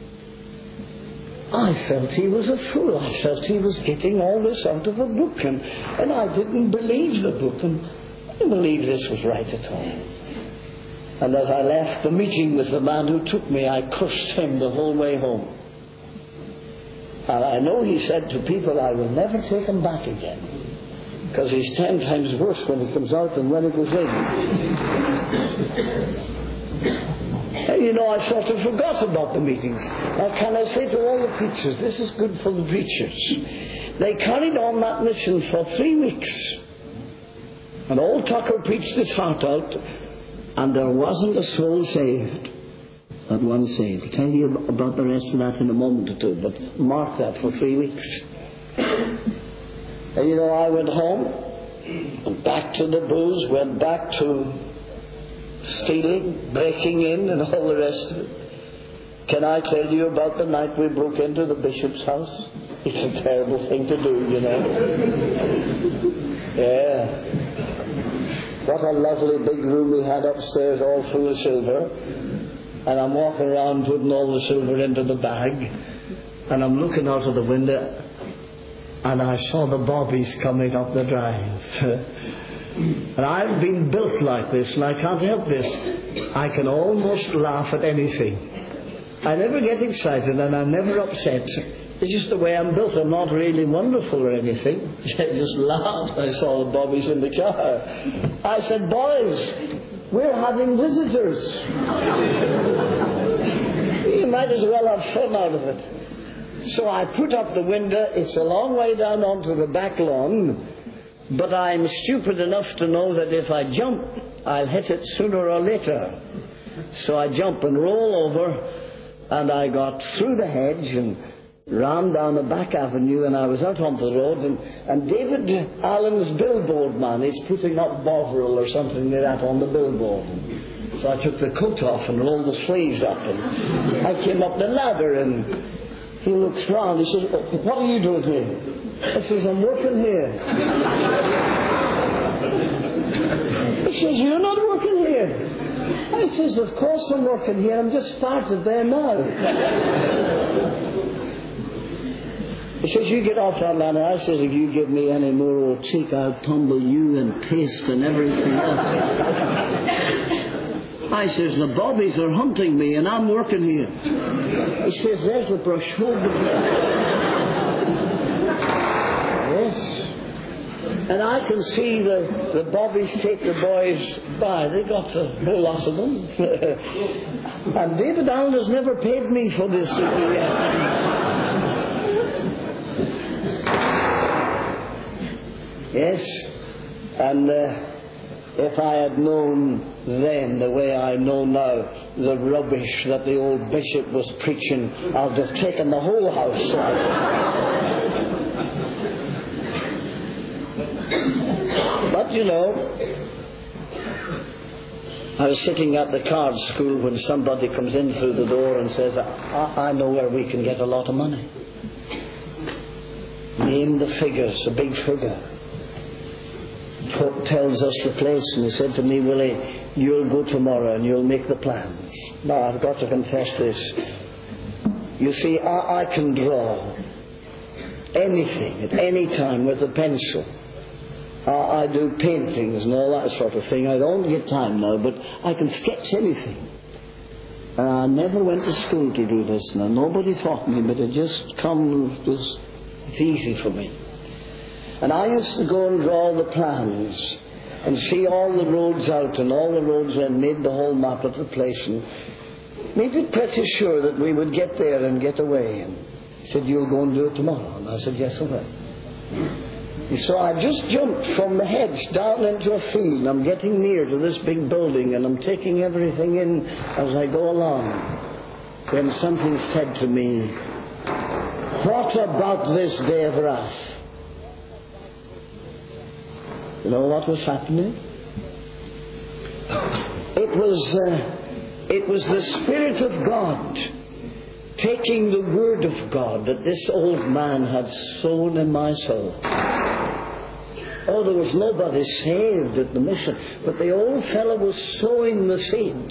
I felt he was a fool. I felt he was getting all this out of a book, and I didn't believe the book, and I didn't believe this was right at all. And as I left the meeting with the man who took me, I cursed him the whole way home. And I know he said to people, I will never take him back again, because he's 10 times worse when he comes out than when he goes in. And you know, I sort of forgot about the meetings. Now can I say to all the preachers, this is good for the preachers. They carried on that mission for 3 weeks. And old Tucker preached his heart out, and there wasn't a soul saved. Not one saved. I'll tell you about the rest of that in a moment or two, but mark that for 3 weeks. And you know, I went home, and back to the booze, went back to stealing, breaking in, and all the rest of it. Can I tell you about the night we broke into the bishop's house? It's a terrible thing to do, you know. Yeah. What a lovely big room we had upstairs, all full of silver. And I'm walking around putting all the silver into the bag. And I'm looking out of the window, and I saw the bobbies coming up the drive. And I've been built like this, and I can't help this. I can almost laugh at anything. I never get excited, and I'm never upset. It's just the way I'm built. I'm not really wonderful or anything. I just laughed when I saw the bobbies in the car. I said, boys, we're having visitors. You might as well have fun out of it. So I put up the window. It's a long way down onto the back lawn, but I'm stupid enough to know that if I jump, I'll hit it sooner or later. So I jump and roll over, and I got through the hedge and ran down the back avenue, and I was out on the road, and David Allen's billboard man, he's putting up Bovril or something like that on the billboard. So I took the coat off and rolled the sleeves up, and I came up the ladder, and he looks round. He says, "What are you doing here?" I says, "I'm working here." He says, "You're not working here." I says, "Of course I'm working here. I'm just started there now." He says, "You get off that ladder." I says, "If you give me any more old cheek, I'll tumble you and paste and everything else." I says, "The bobbies are hunting me and I'm working here." He says, "There's the brush. Hold the brush." Yes. And I can see the bobbies take the boys by. They got a whole lot of them. And David Allen has never paid me for this yet. Yes. And if I had known then the way I know now the rubbish that the old bishop was preaching, I'd have taken the whole house. But you know, I was sitting at the card school when somebody comes in through the door and says, I know where we can get a lot of money. Name the figures, a big figure. Tells us the place, and he said to me, "Willie, you'll go tomorrow and you'll make the plans." Now I've got to confess this. You see, I can draw anything at any time with a pencil. I do paintings and all that sort of thing. I don't get time now, but I can sketch anything. And I never went to school to do this. Now nobody taught me, but it just comes. It's easy for me. And I used to go and draw the plans and see all the roads out and all the roads, and made the whole map of the place and made it pretty sure that we would get there and get away. And he said, "You'll go and do it tomorrow." And I said, "Yes, I will." And so I just jumped from the hedge down into a field, and I'm getting near to this big building, and I'm taking everything in as I go along. Then something said to me, "What about this day of wrath?" You know what was happening? It was the Spirit of God taking the Word of God that this old man had sown in my soul. Oh, there was nobody saved at the mission, but the old fellow was sowing the seed.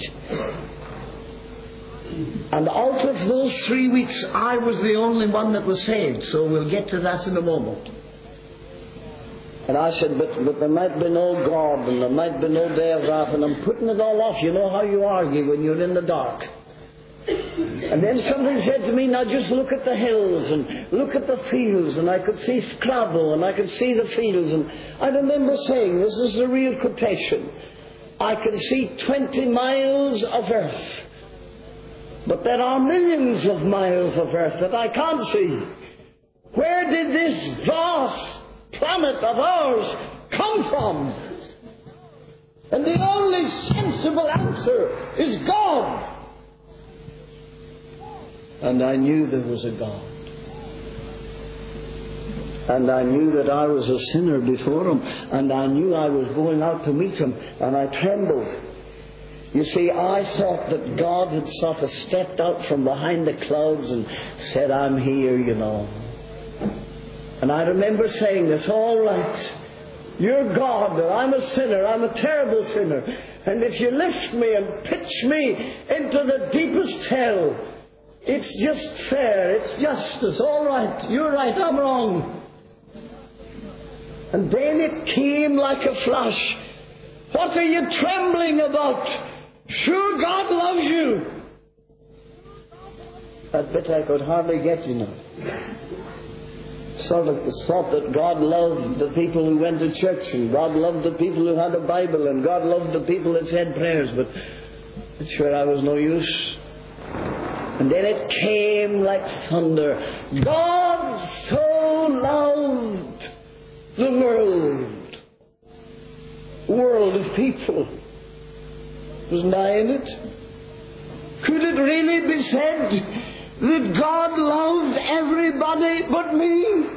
And out of those 3 weeks, I was the only one that was saved. So we'll get to that in a moment. And I said, but there might be no God, and there might be no day of wrath, and I'm putting it all off. You know how you argue when you're in the dark. And then something said to me, "Now just look at the hills and look at the fields." And I could see Scrabble, and I could see the fields. And I remember saying, this is the real quotation, "I can see 20 miles of earth, but there are millions of miles of earth that I can't see. Where did this vast planet of ours come from?" And the only sensible answer is God. And I knew there was a God. And I knew that I was a sinner before Him. And I knew I was going out to meet Him. And I trembled. You see, I thought that God had sort of stepped out from behind the clouds and said, "I'm here, you know." And I remember saying this, "All right, you're God, and I'm a sinner, I'm a terrible sinner. And if you lift me and pitch me into the deepest hell, it's just fair, it's justice. All right, you're right, I'm wrong." And then it came like a flash. "What are you trembling about? Sure, God loves you." That bit I could hardly get, you know. Sort of thought that God loved the people who went to church, and God loved the people who had a Bible, and God loved the people that said prayers, but sure I was no use. And then it came like thunder. God so loved the world of people, Wasn't I in it? Could it really be said that God loved everybody but me?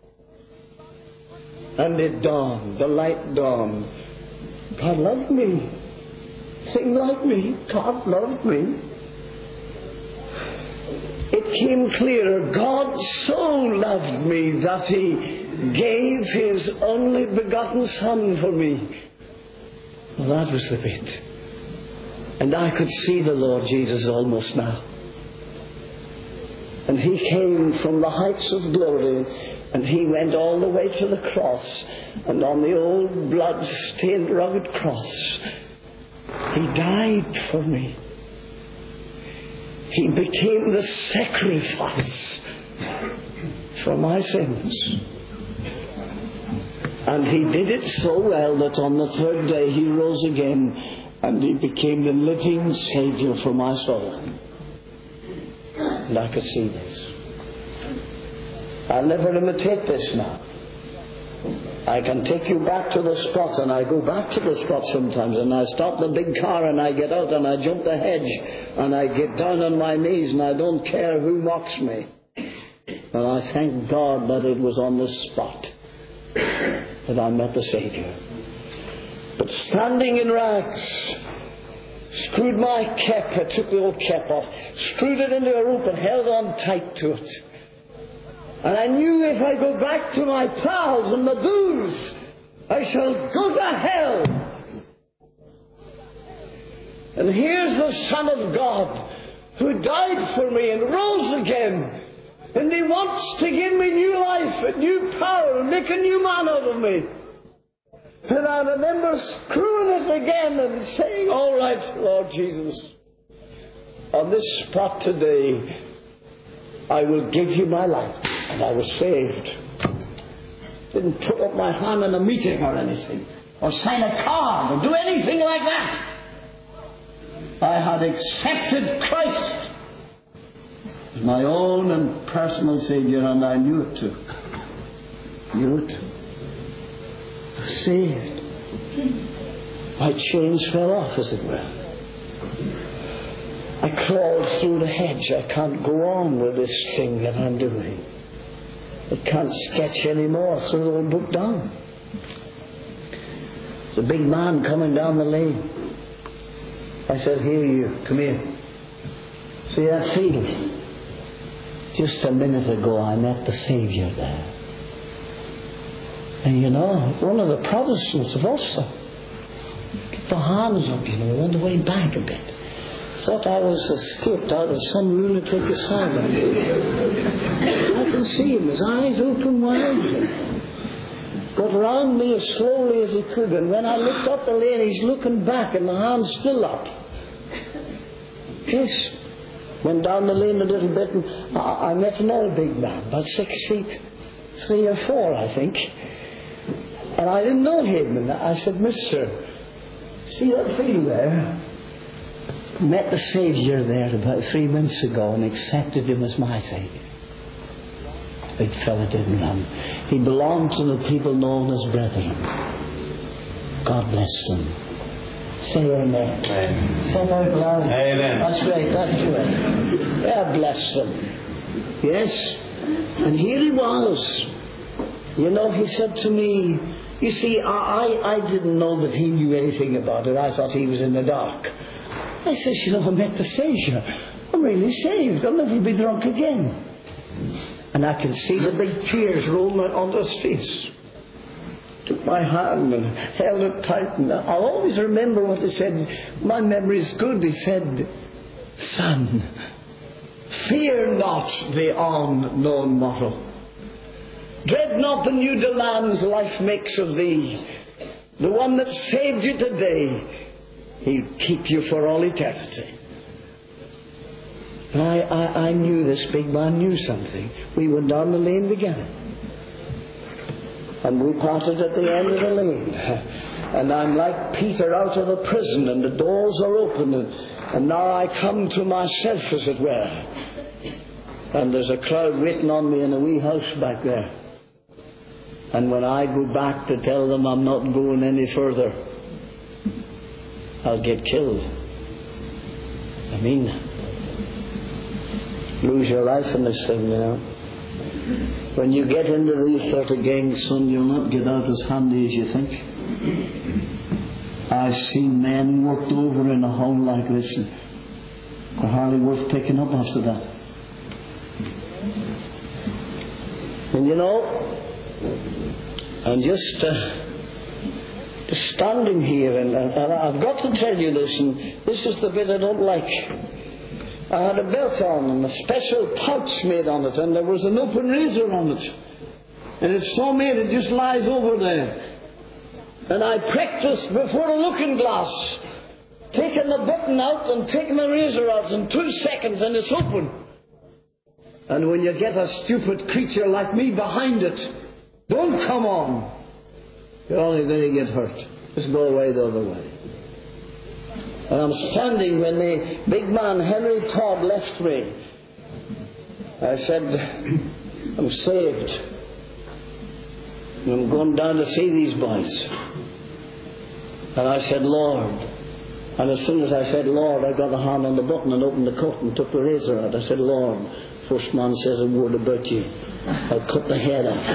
And it dawned, the light dawned. God loved me. Sing like me. God loved me. It came clearer. God so loved me that He gave His only begotten Son for me. Well, that was the bit. And I could see the Lord Jesus almost now. And He came from the heights of glory, and He went all the way to the cross. And on the old blood-stained rugged cross, He died for me. He became the sacrifice for my sins. And He did it so well that on the third day He rose again, and He became the living Saviour for my soul. And I could see this. I'll never imitate this now. I can take you back to the spot, and I go back to the spot sometimes, and I stop the big car, and I get out, and I jump the hedge, and I get down on my knees, and I don't care who mocks me. But I thank God that it was on this spot that I met the Saviour. But standing in rags, screwed my cap, I took the old cap off, screwed it into a rope and held on tight to it. And I knew if I go back to my pals and my booze, I shall go to hell. And here's the Son of God who died for me and rose again. And He wants to give me new life and new power and make a new man out of me. And I remember screwing it again and saying, all right, Lord Jesus, on this spot today, I will give You my life. And I was saved. Didn't put up my hand in a meeting or anything, or sign a card, or do anything like that. I had accepted Christ as my own and personal Saviour, and I knew it too. Knew it. I was saved. My chains fell off, as it were. I crawled through the hedge. I can't go on with this thing that I'm doing. I can't sketch any more. Throw the old book down. There's a big man coming down the lane. I said, here you, come here. See that field? Just a minute ago I met the Saviour there. And you know, one of the Protestants of Ulster, get their hands up, you know, on the way back a bit. Thought I was escaped out of some lunatic asylum. I can see him, his eyes open wide. Got round me as slowly as he could, and when I looked up the lane, he's looking back and the hand's still up. Yes. Went down the lane a little bit, and I met another big man, about 6 feet, 3 or 4, I think. And I didn't know him, and I said, Mister, see that field there? Met the Saviour there about 3 months ago and accepted Him as my Saviour. Big fella didn't run. He belonged to the people known as brethren. God bless them. Say amen. Amen. Say out loud. Amen. That's right, that's right. God bless them. Yes. And here he was. You know, he said to me, you see, I didn't know that he knew anything about it. I thought he was in the dark. I said, you know, I met the Saviour. I'm really saved. I'll never be drunk again. And I can see the big tears rolling onto his face. Took my hand and held it tight. And I'll always remember what he said. My memory is good. He said, Son, fear not the unknown mortal. Dread not the new demands life makes of thee. The one that saved you today, He'll keep you for all eternity. And I knew this big man knew something. We went down the lane together. And we parted at the end of the lane. And I'm like Peter out of the prison, and the doors are open, and now I come to myself, as it were. And there's a crowd waiting on me in a wee house back there. And when I go back to tell them I'm not going any further, I'll get killed. I mean that. Lose your life in this thing, you know. When you get into these sort of gangs, son, you'll not get out as handy as you think. I've seen men worked over in a hole like this, and they're hardly worth picking up after that. And you know, I'm just standing here, and I've got to tell you this, and this is the bit I don't like. I had a belt on and a special pouch made on it, and there was an open razor on it. And it's so made it just lies over there. And I practiced before a looking glass, taking the button out and taking the razor out in 2 seconds, and it's open. And when you get a stupid creature like me behind it, don't come on. You're only going to get hurt. Just go away the other way. And I'm standing when the big man, Henry Todd, left me. I said, I'm saved. And I'm going down to see these boys. And I said, Lord. And as soon as I said, Lord, I got a hand on the button and opened the coat and took the razor out. I said, Lord, first man says a word about you, I'll cut the head off.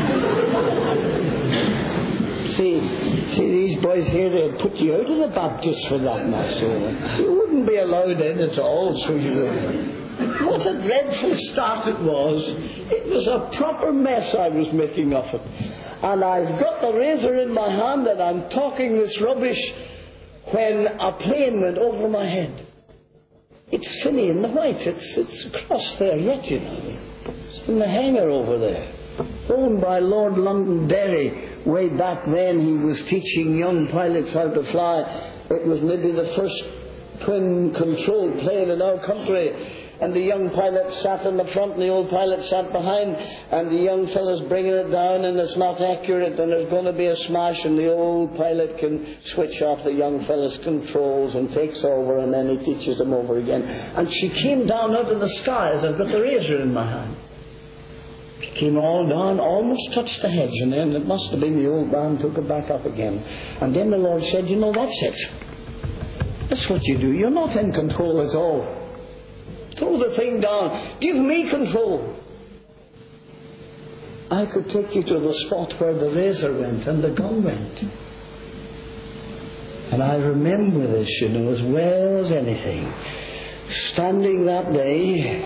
See, these boys here, they'll put you out of the Baptist for that now, so you wouldn't be allowed in at all. So what a dreadful start it was. It was a proper mess I was making of it. And I've got the razor in my hand and I'm talking this rubbish when a plane went over my head. It's Finney in the white. It's across there yet, you know. It's in the hangar over there. Owned by Lord Londonderry. Way back then he was teaching young pilots how to fly. It was maybe the first twin-controlled plane in our country. And the young pilot sat in the front and the old pilot sat behind. And the young fellow's bringing it down and it's not accurate and there's going to be a smash, and the old pilot can switch off the young fellow's controls and takes over, and then he teaches them over again. And she came down out of the sky as I've got the razor in my hand. She came all down, almost touched the hedge, and then it must have been the old man took it back up again. And then the Lord said, you know, that's it. That's what you do. You're not in control at all. Throw the thing down. Give me control. I could take you to the spot where the razor went and the gun went. And I remember this, you know, as well as anything. Standing that day,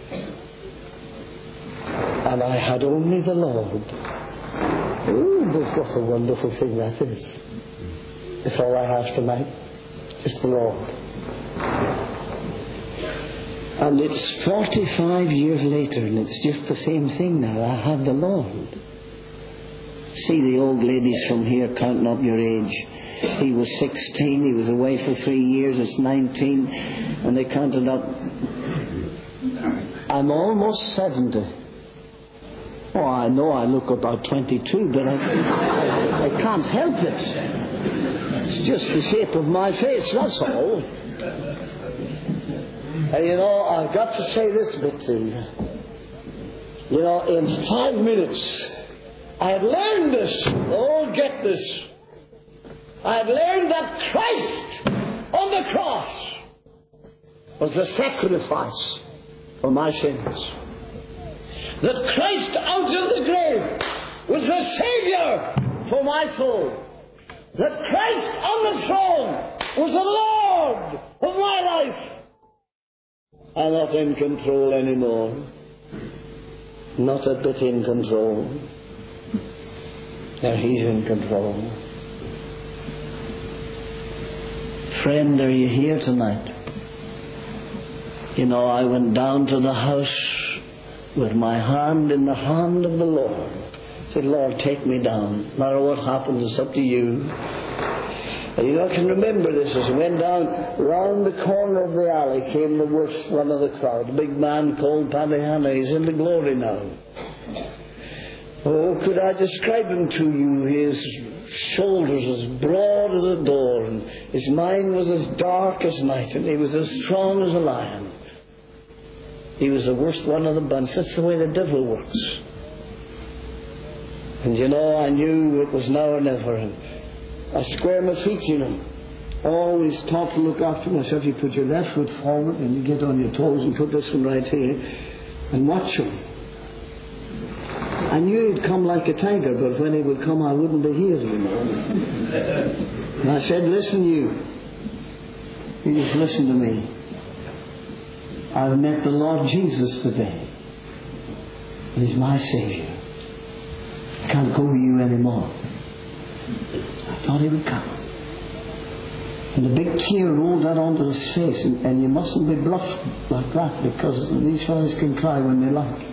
and I had only the Lord. Ooh, what a wonderful thing that is. That's all I have tonight. Just the Lord. And it's 45 years later, and it's just the same thing now. I have the Lord. See the old ladies from here counting up your age. He was 16, he was away for 3 years, it's 19, and they counted up. I'm almost 70. Oh, I know I look about 22, but I can't help it. It's just the shape of my face, that's all. And you know, I've got to say this bit to you. You know, in 5 minutes, I had learned this. Oh, get this. I had learned that Christ on the cross was the sacrifice for my sins. That Christ out of the grave was the Savior for my soul. That Christ on the throne was the Lord of my life. I'm not in control anymore. Not a bit in control. Now He's in control. Friend, are you here tonight? You know, I went down to the house with my hand in the hand of the Lord. I said, Lord, take me down. No matter what happens, it's up to you. And you know, I can remember this as I went down, round the corner of the alley came the worst one of the crowd. A big man called Paddy Hanna. He's in the glory now. Oh, could I describe him to you? His shoulders as broad as a door, and his mind was as dark as night, and he was as strong as a lion. He was the worst one of the bunch. That's the way the devil works. And you know, I knew it was now or never. And I square my feet, you know. Always taught to look after myself. You put your left foot forward and you get on your toes and put this one right here and watch him. I knew he'd come like a tiger, but when he would come, I wouldn't be here, you know. And I said, listen, you just listen to me. I've met the Lord Jesus today. And He's my Savior. I can't go with you anymore. I thought he would come. And the big tear rolled out onto his face. And you mustn't be bluffed like that, because these fellows can cry when they like.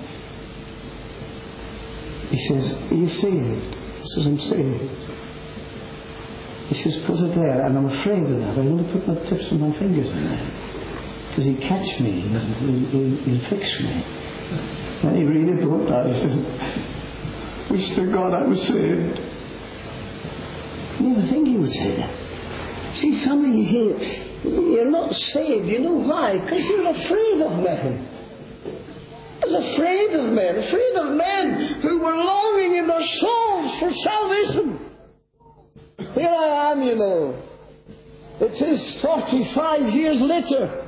He says, are you saved? I says, I'm saved. He says, put it there. And I'm afraid of that. I want to put my tips of my fingers in there. Because he'll catch me. He'll fix me. And he really broke that. He says, wish to God I was saved. You never think he would say that. See, some of you here, you're not saved. You know why? Because you're afraid of men. I was afraid of men who were longing in their souls for salvation. Here I am, you know. It is 45 years later.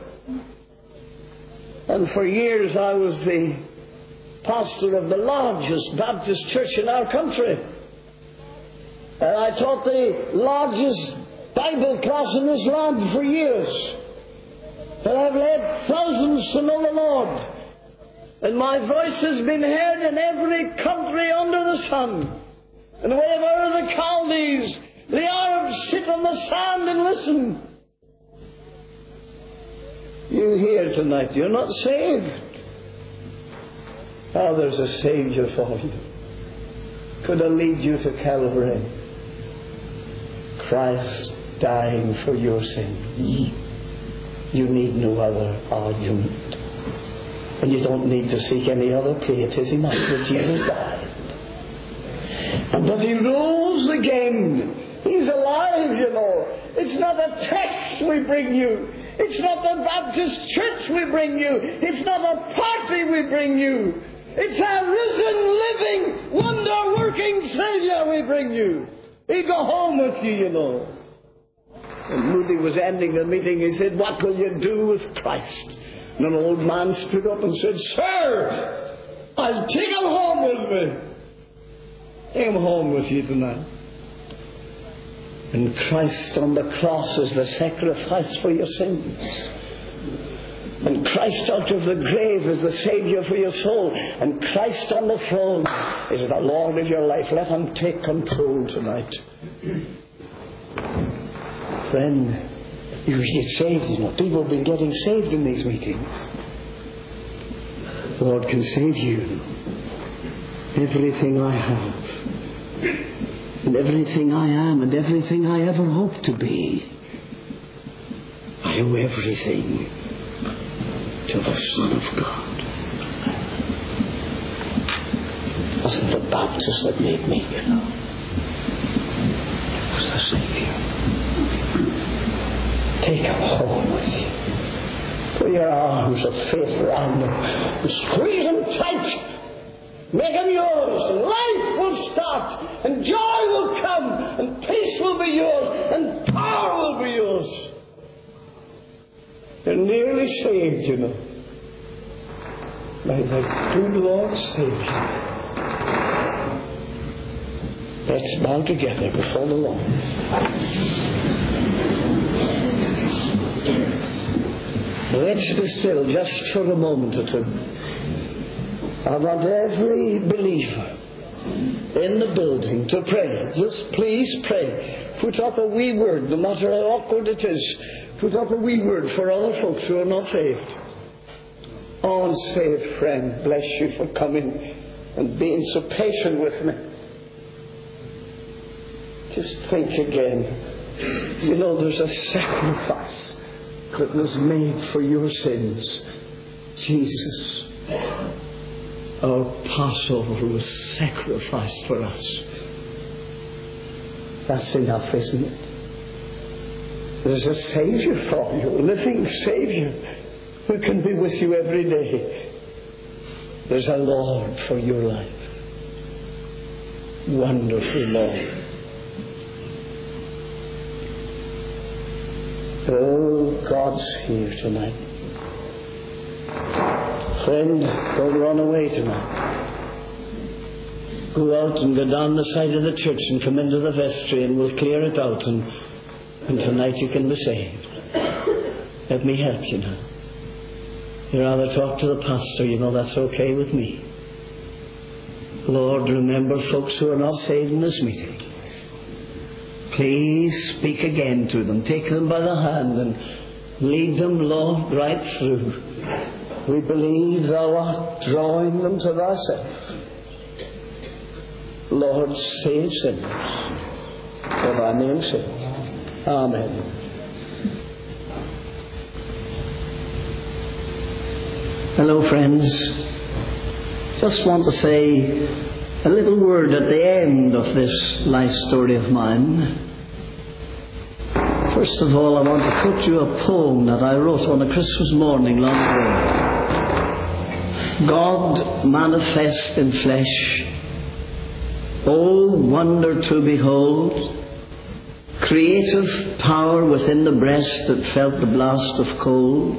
And for years I was the pastor of the largest Baptist church in our country. And I taught the largest Bible class in this land for years. And I've led thousands to know the Lord. And my voice has been heard in every country under the sun. And wherever the Chaldees, the Arabs sit on the sand and listen. You here tonight, you're not saved. Oh, there's a Savior for you. Could I lead you to Calvary? Christ dying for your sin. You need no other argument. And you don't need to seek any other plea. It is enough that Jesus died. And that He rose again. He's alive, you know. It's not a text we bring you. It's not the Baptist church we bring you. It's not a party we bring you. It's a risen, living, wonder-working Savior we bring you. He'll go home with you, you know. When Moody was ending the meeting, he said, what will you do with Christ? And an old man stood up and said, sir, I'll take him home with me. Take him home with you tonight. And Christ on the cross is the sacrifice for your sins. And Christ out of the grave is the Savior for your soul. And Christ on the throne is the Lord of your life. Let Him take control tonight. Friend, you get saved, you know. People have been getting saved in these meetings. The Lord can save you. Everything I have, and everything I am, and everything I ever hope to be, I owe everything to the Son of God. It wasn't the Baptist that made me, you know. It was the Savior. Take him home with you. Put your arms of faith around him and squeeze him tight. Make him yours. And life will start. And joy will come. And peace will be yours. And power will be yours. You're nearly saved, you know. By the good Lord Savior. Let's bow together before the Lord. Let's be still just for a moment or two. I want every believer in the building to pray. Just please pray. Put up a wee word, no matter how awkward it is. Put up a wee word for other folks who are not saved. Oh, unsaved friend, bless you for coming and being so patient with me. Just think again. You know, there's a sacrifice that was made for your sins. Jesus, our Passover, was sacrificed for us. That's enough, isn't it? There's a Savior for you, a living Savior who can be with you every day. There's a Lord for your life. Wonderful Lord. Oh, God's here tonight. Friend, don't run away tonight. Go out and go down the side of the church and come into the vestry and we'll clear it out, and tonight you can be saved. Let me help you now. You rather talk to the pastor, you know that's okay with me. Lord, remember folks who are not saved in this meeting. Please speak again to them. Take them by the hand and lead them, Lord, right through. We believe Thou art drawing them to Thyself. Lord, save sinners for Thy name's sake. Amen. Hello, friends. Just want to say a little word at the end of this life story of mine. First of all, I want to quote you a poem that I wrote on a Christmas morning long ago. God manifest in flesh, oh wonder to behold, creative power within the breast that felt the blast of cold.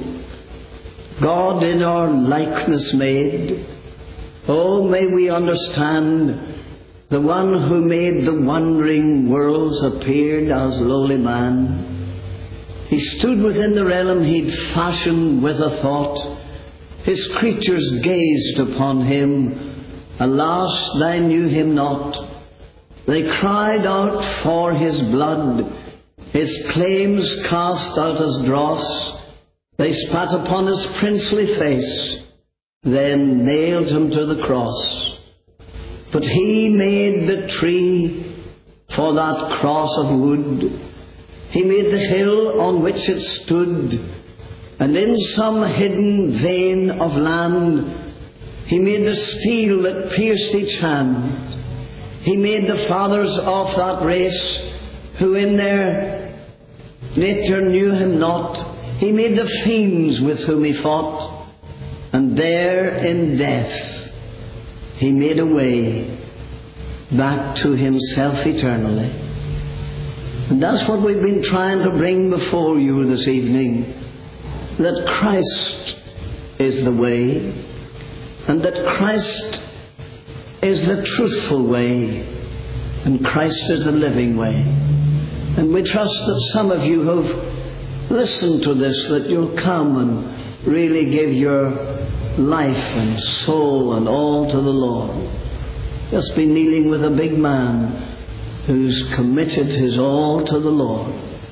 God in our likeness made, oh may we understand, the one who made the wandering worlds appeared as lowly man. He stood within the realm He'd fashioned with a thought. His creatures gazed upon Him. Alas, they knew Him not. They cried out for His blood. His claims cast out as dross. They spat upon His princely face, then nailed Him to the cross. But He made the tree for that cross of wood. He made the hill on which it stood, and in some hidden vein of land He made the steel that pierced each hand. He made the fathers of that race who in their nature knew Him not. He made the fiends with whom He fought, and there in death He made a way back to Himself eternally. And that's what we've been trying to bring before you this evening, that Christ is the way, and that Christ is the truthful way, and Christ is the living way. And we trust that some of you who've listened to this, that you'll come and really give your life and soul and all to the Lord. Just be kneeling with a big man who's committed his all to the Lord.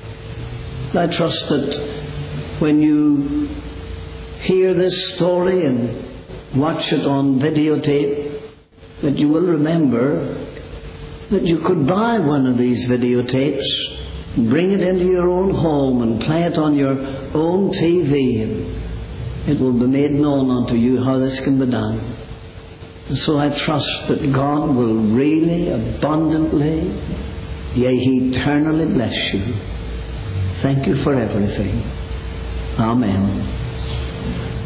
I trust that when you hear this story and watch it on videotape, that you will remember that you could buy one of these videotapes, bring it into your own home and play it on your own TV, and it will be made known unto you how this can be done. And so I trust that God will really, abundantly, yea, He eternally bless you. Thank you for everything. Amen.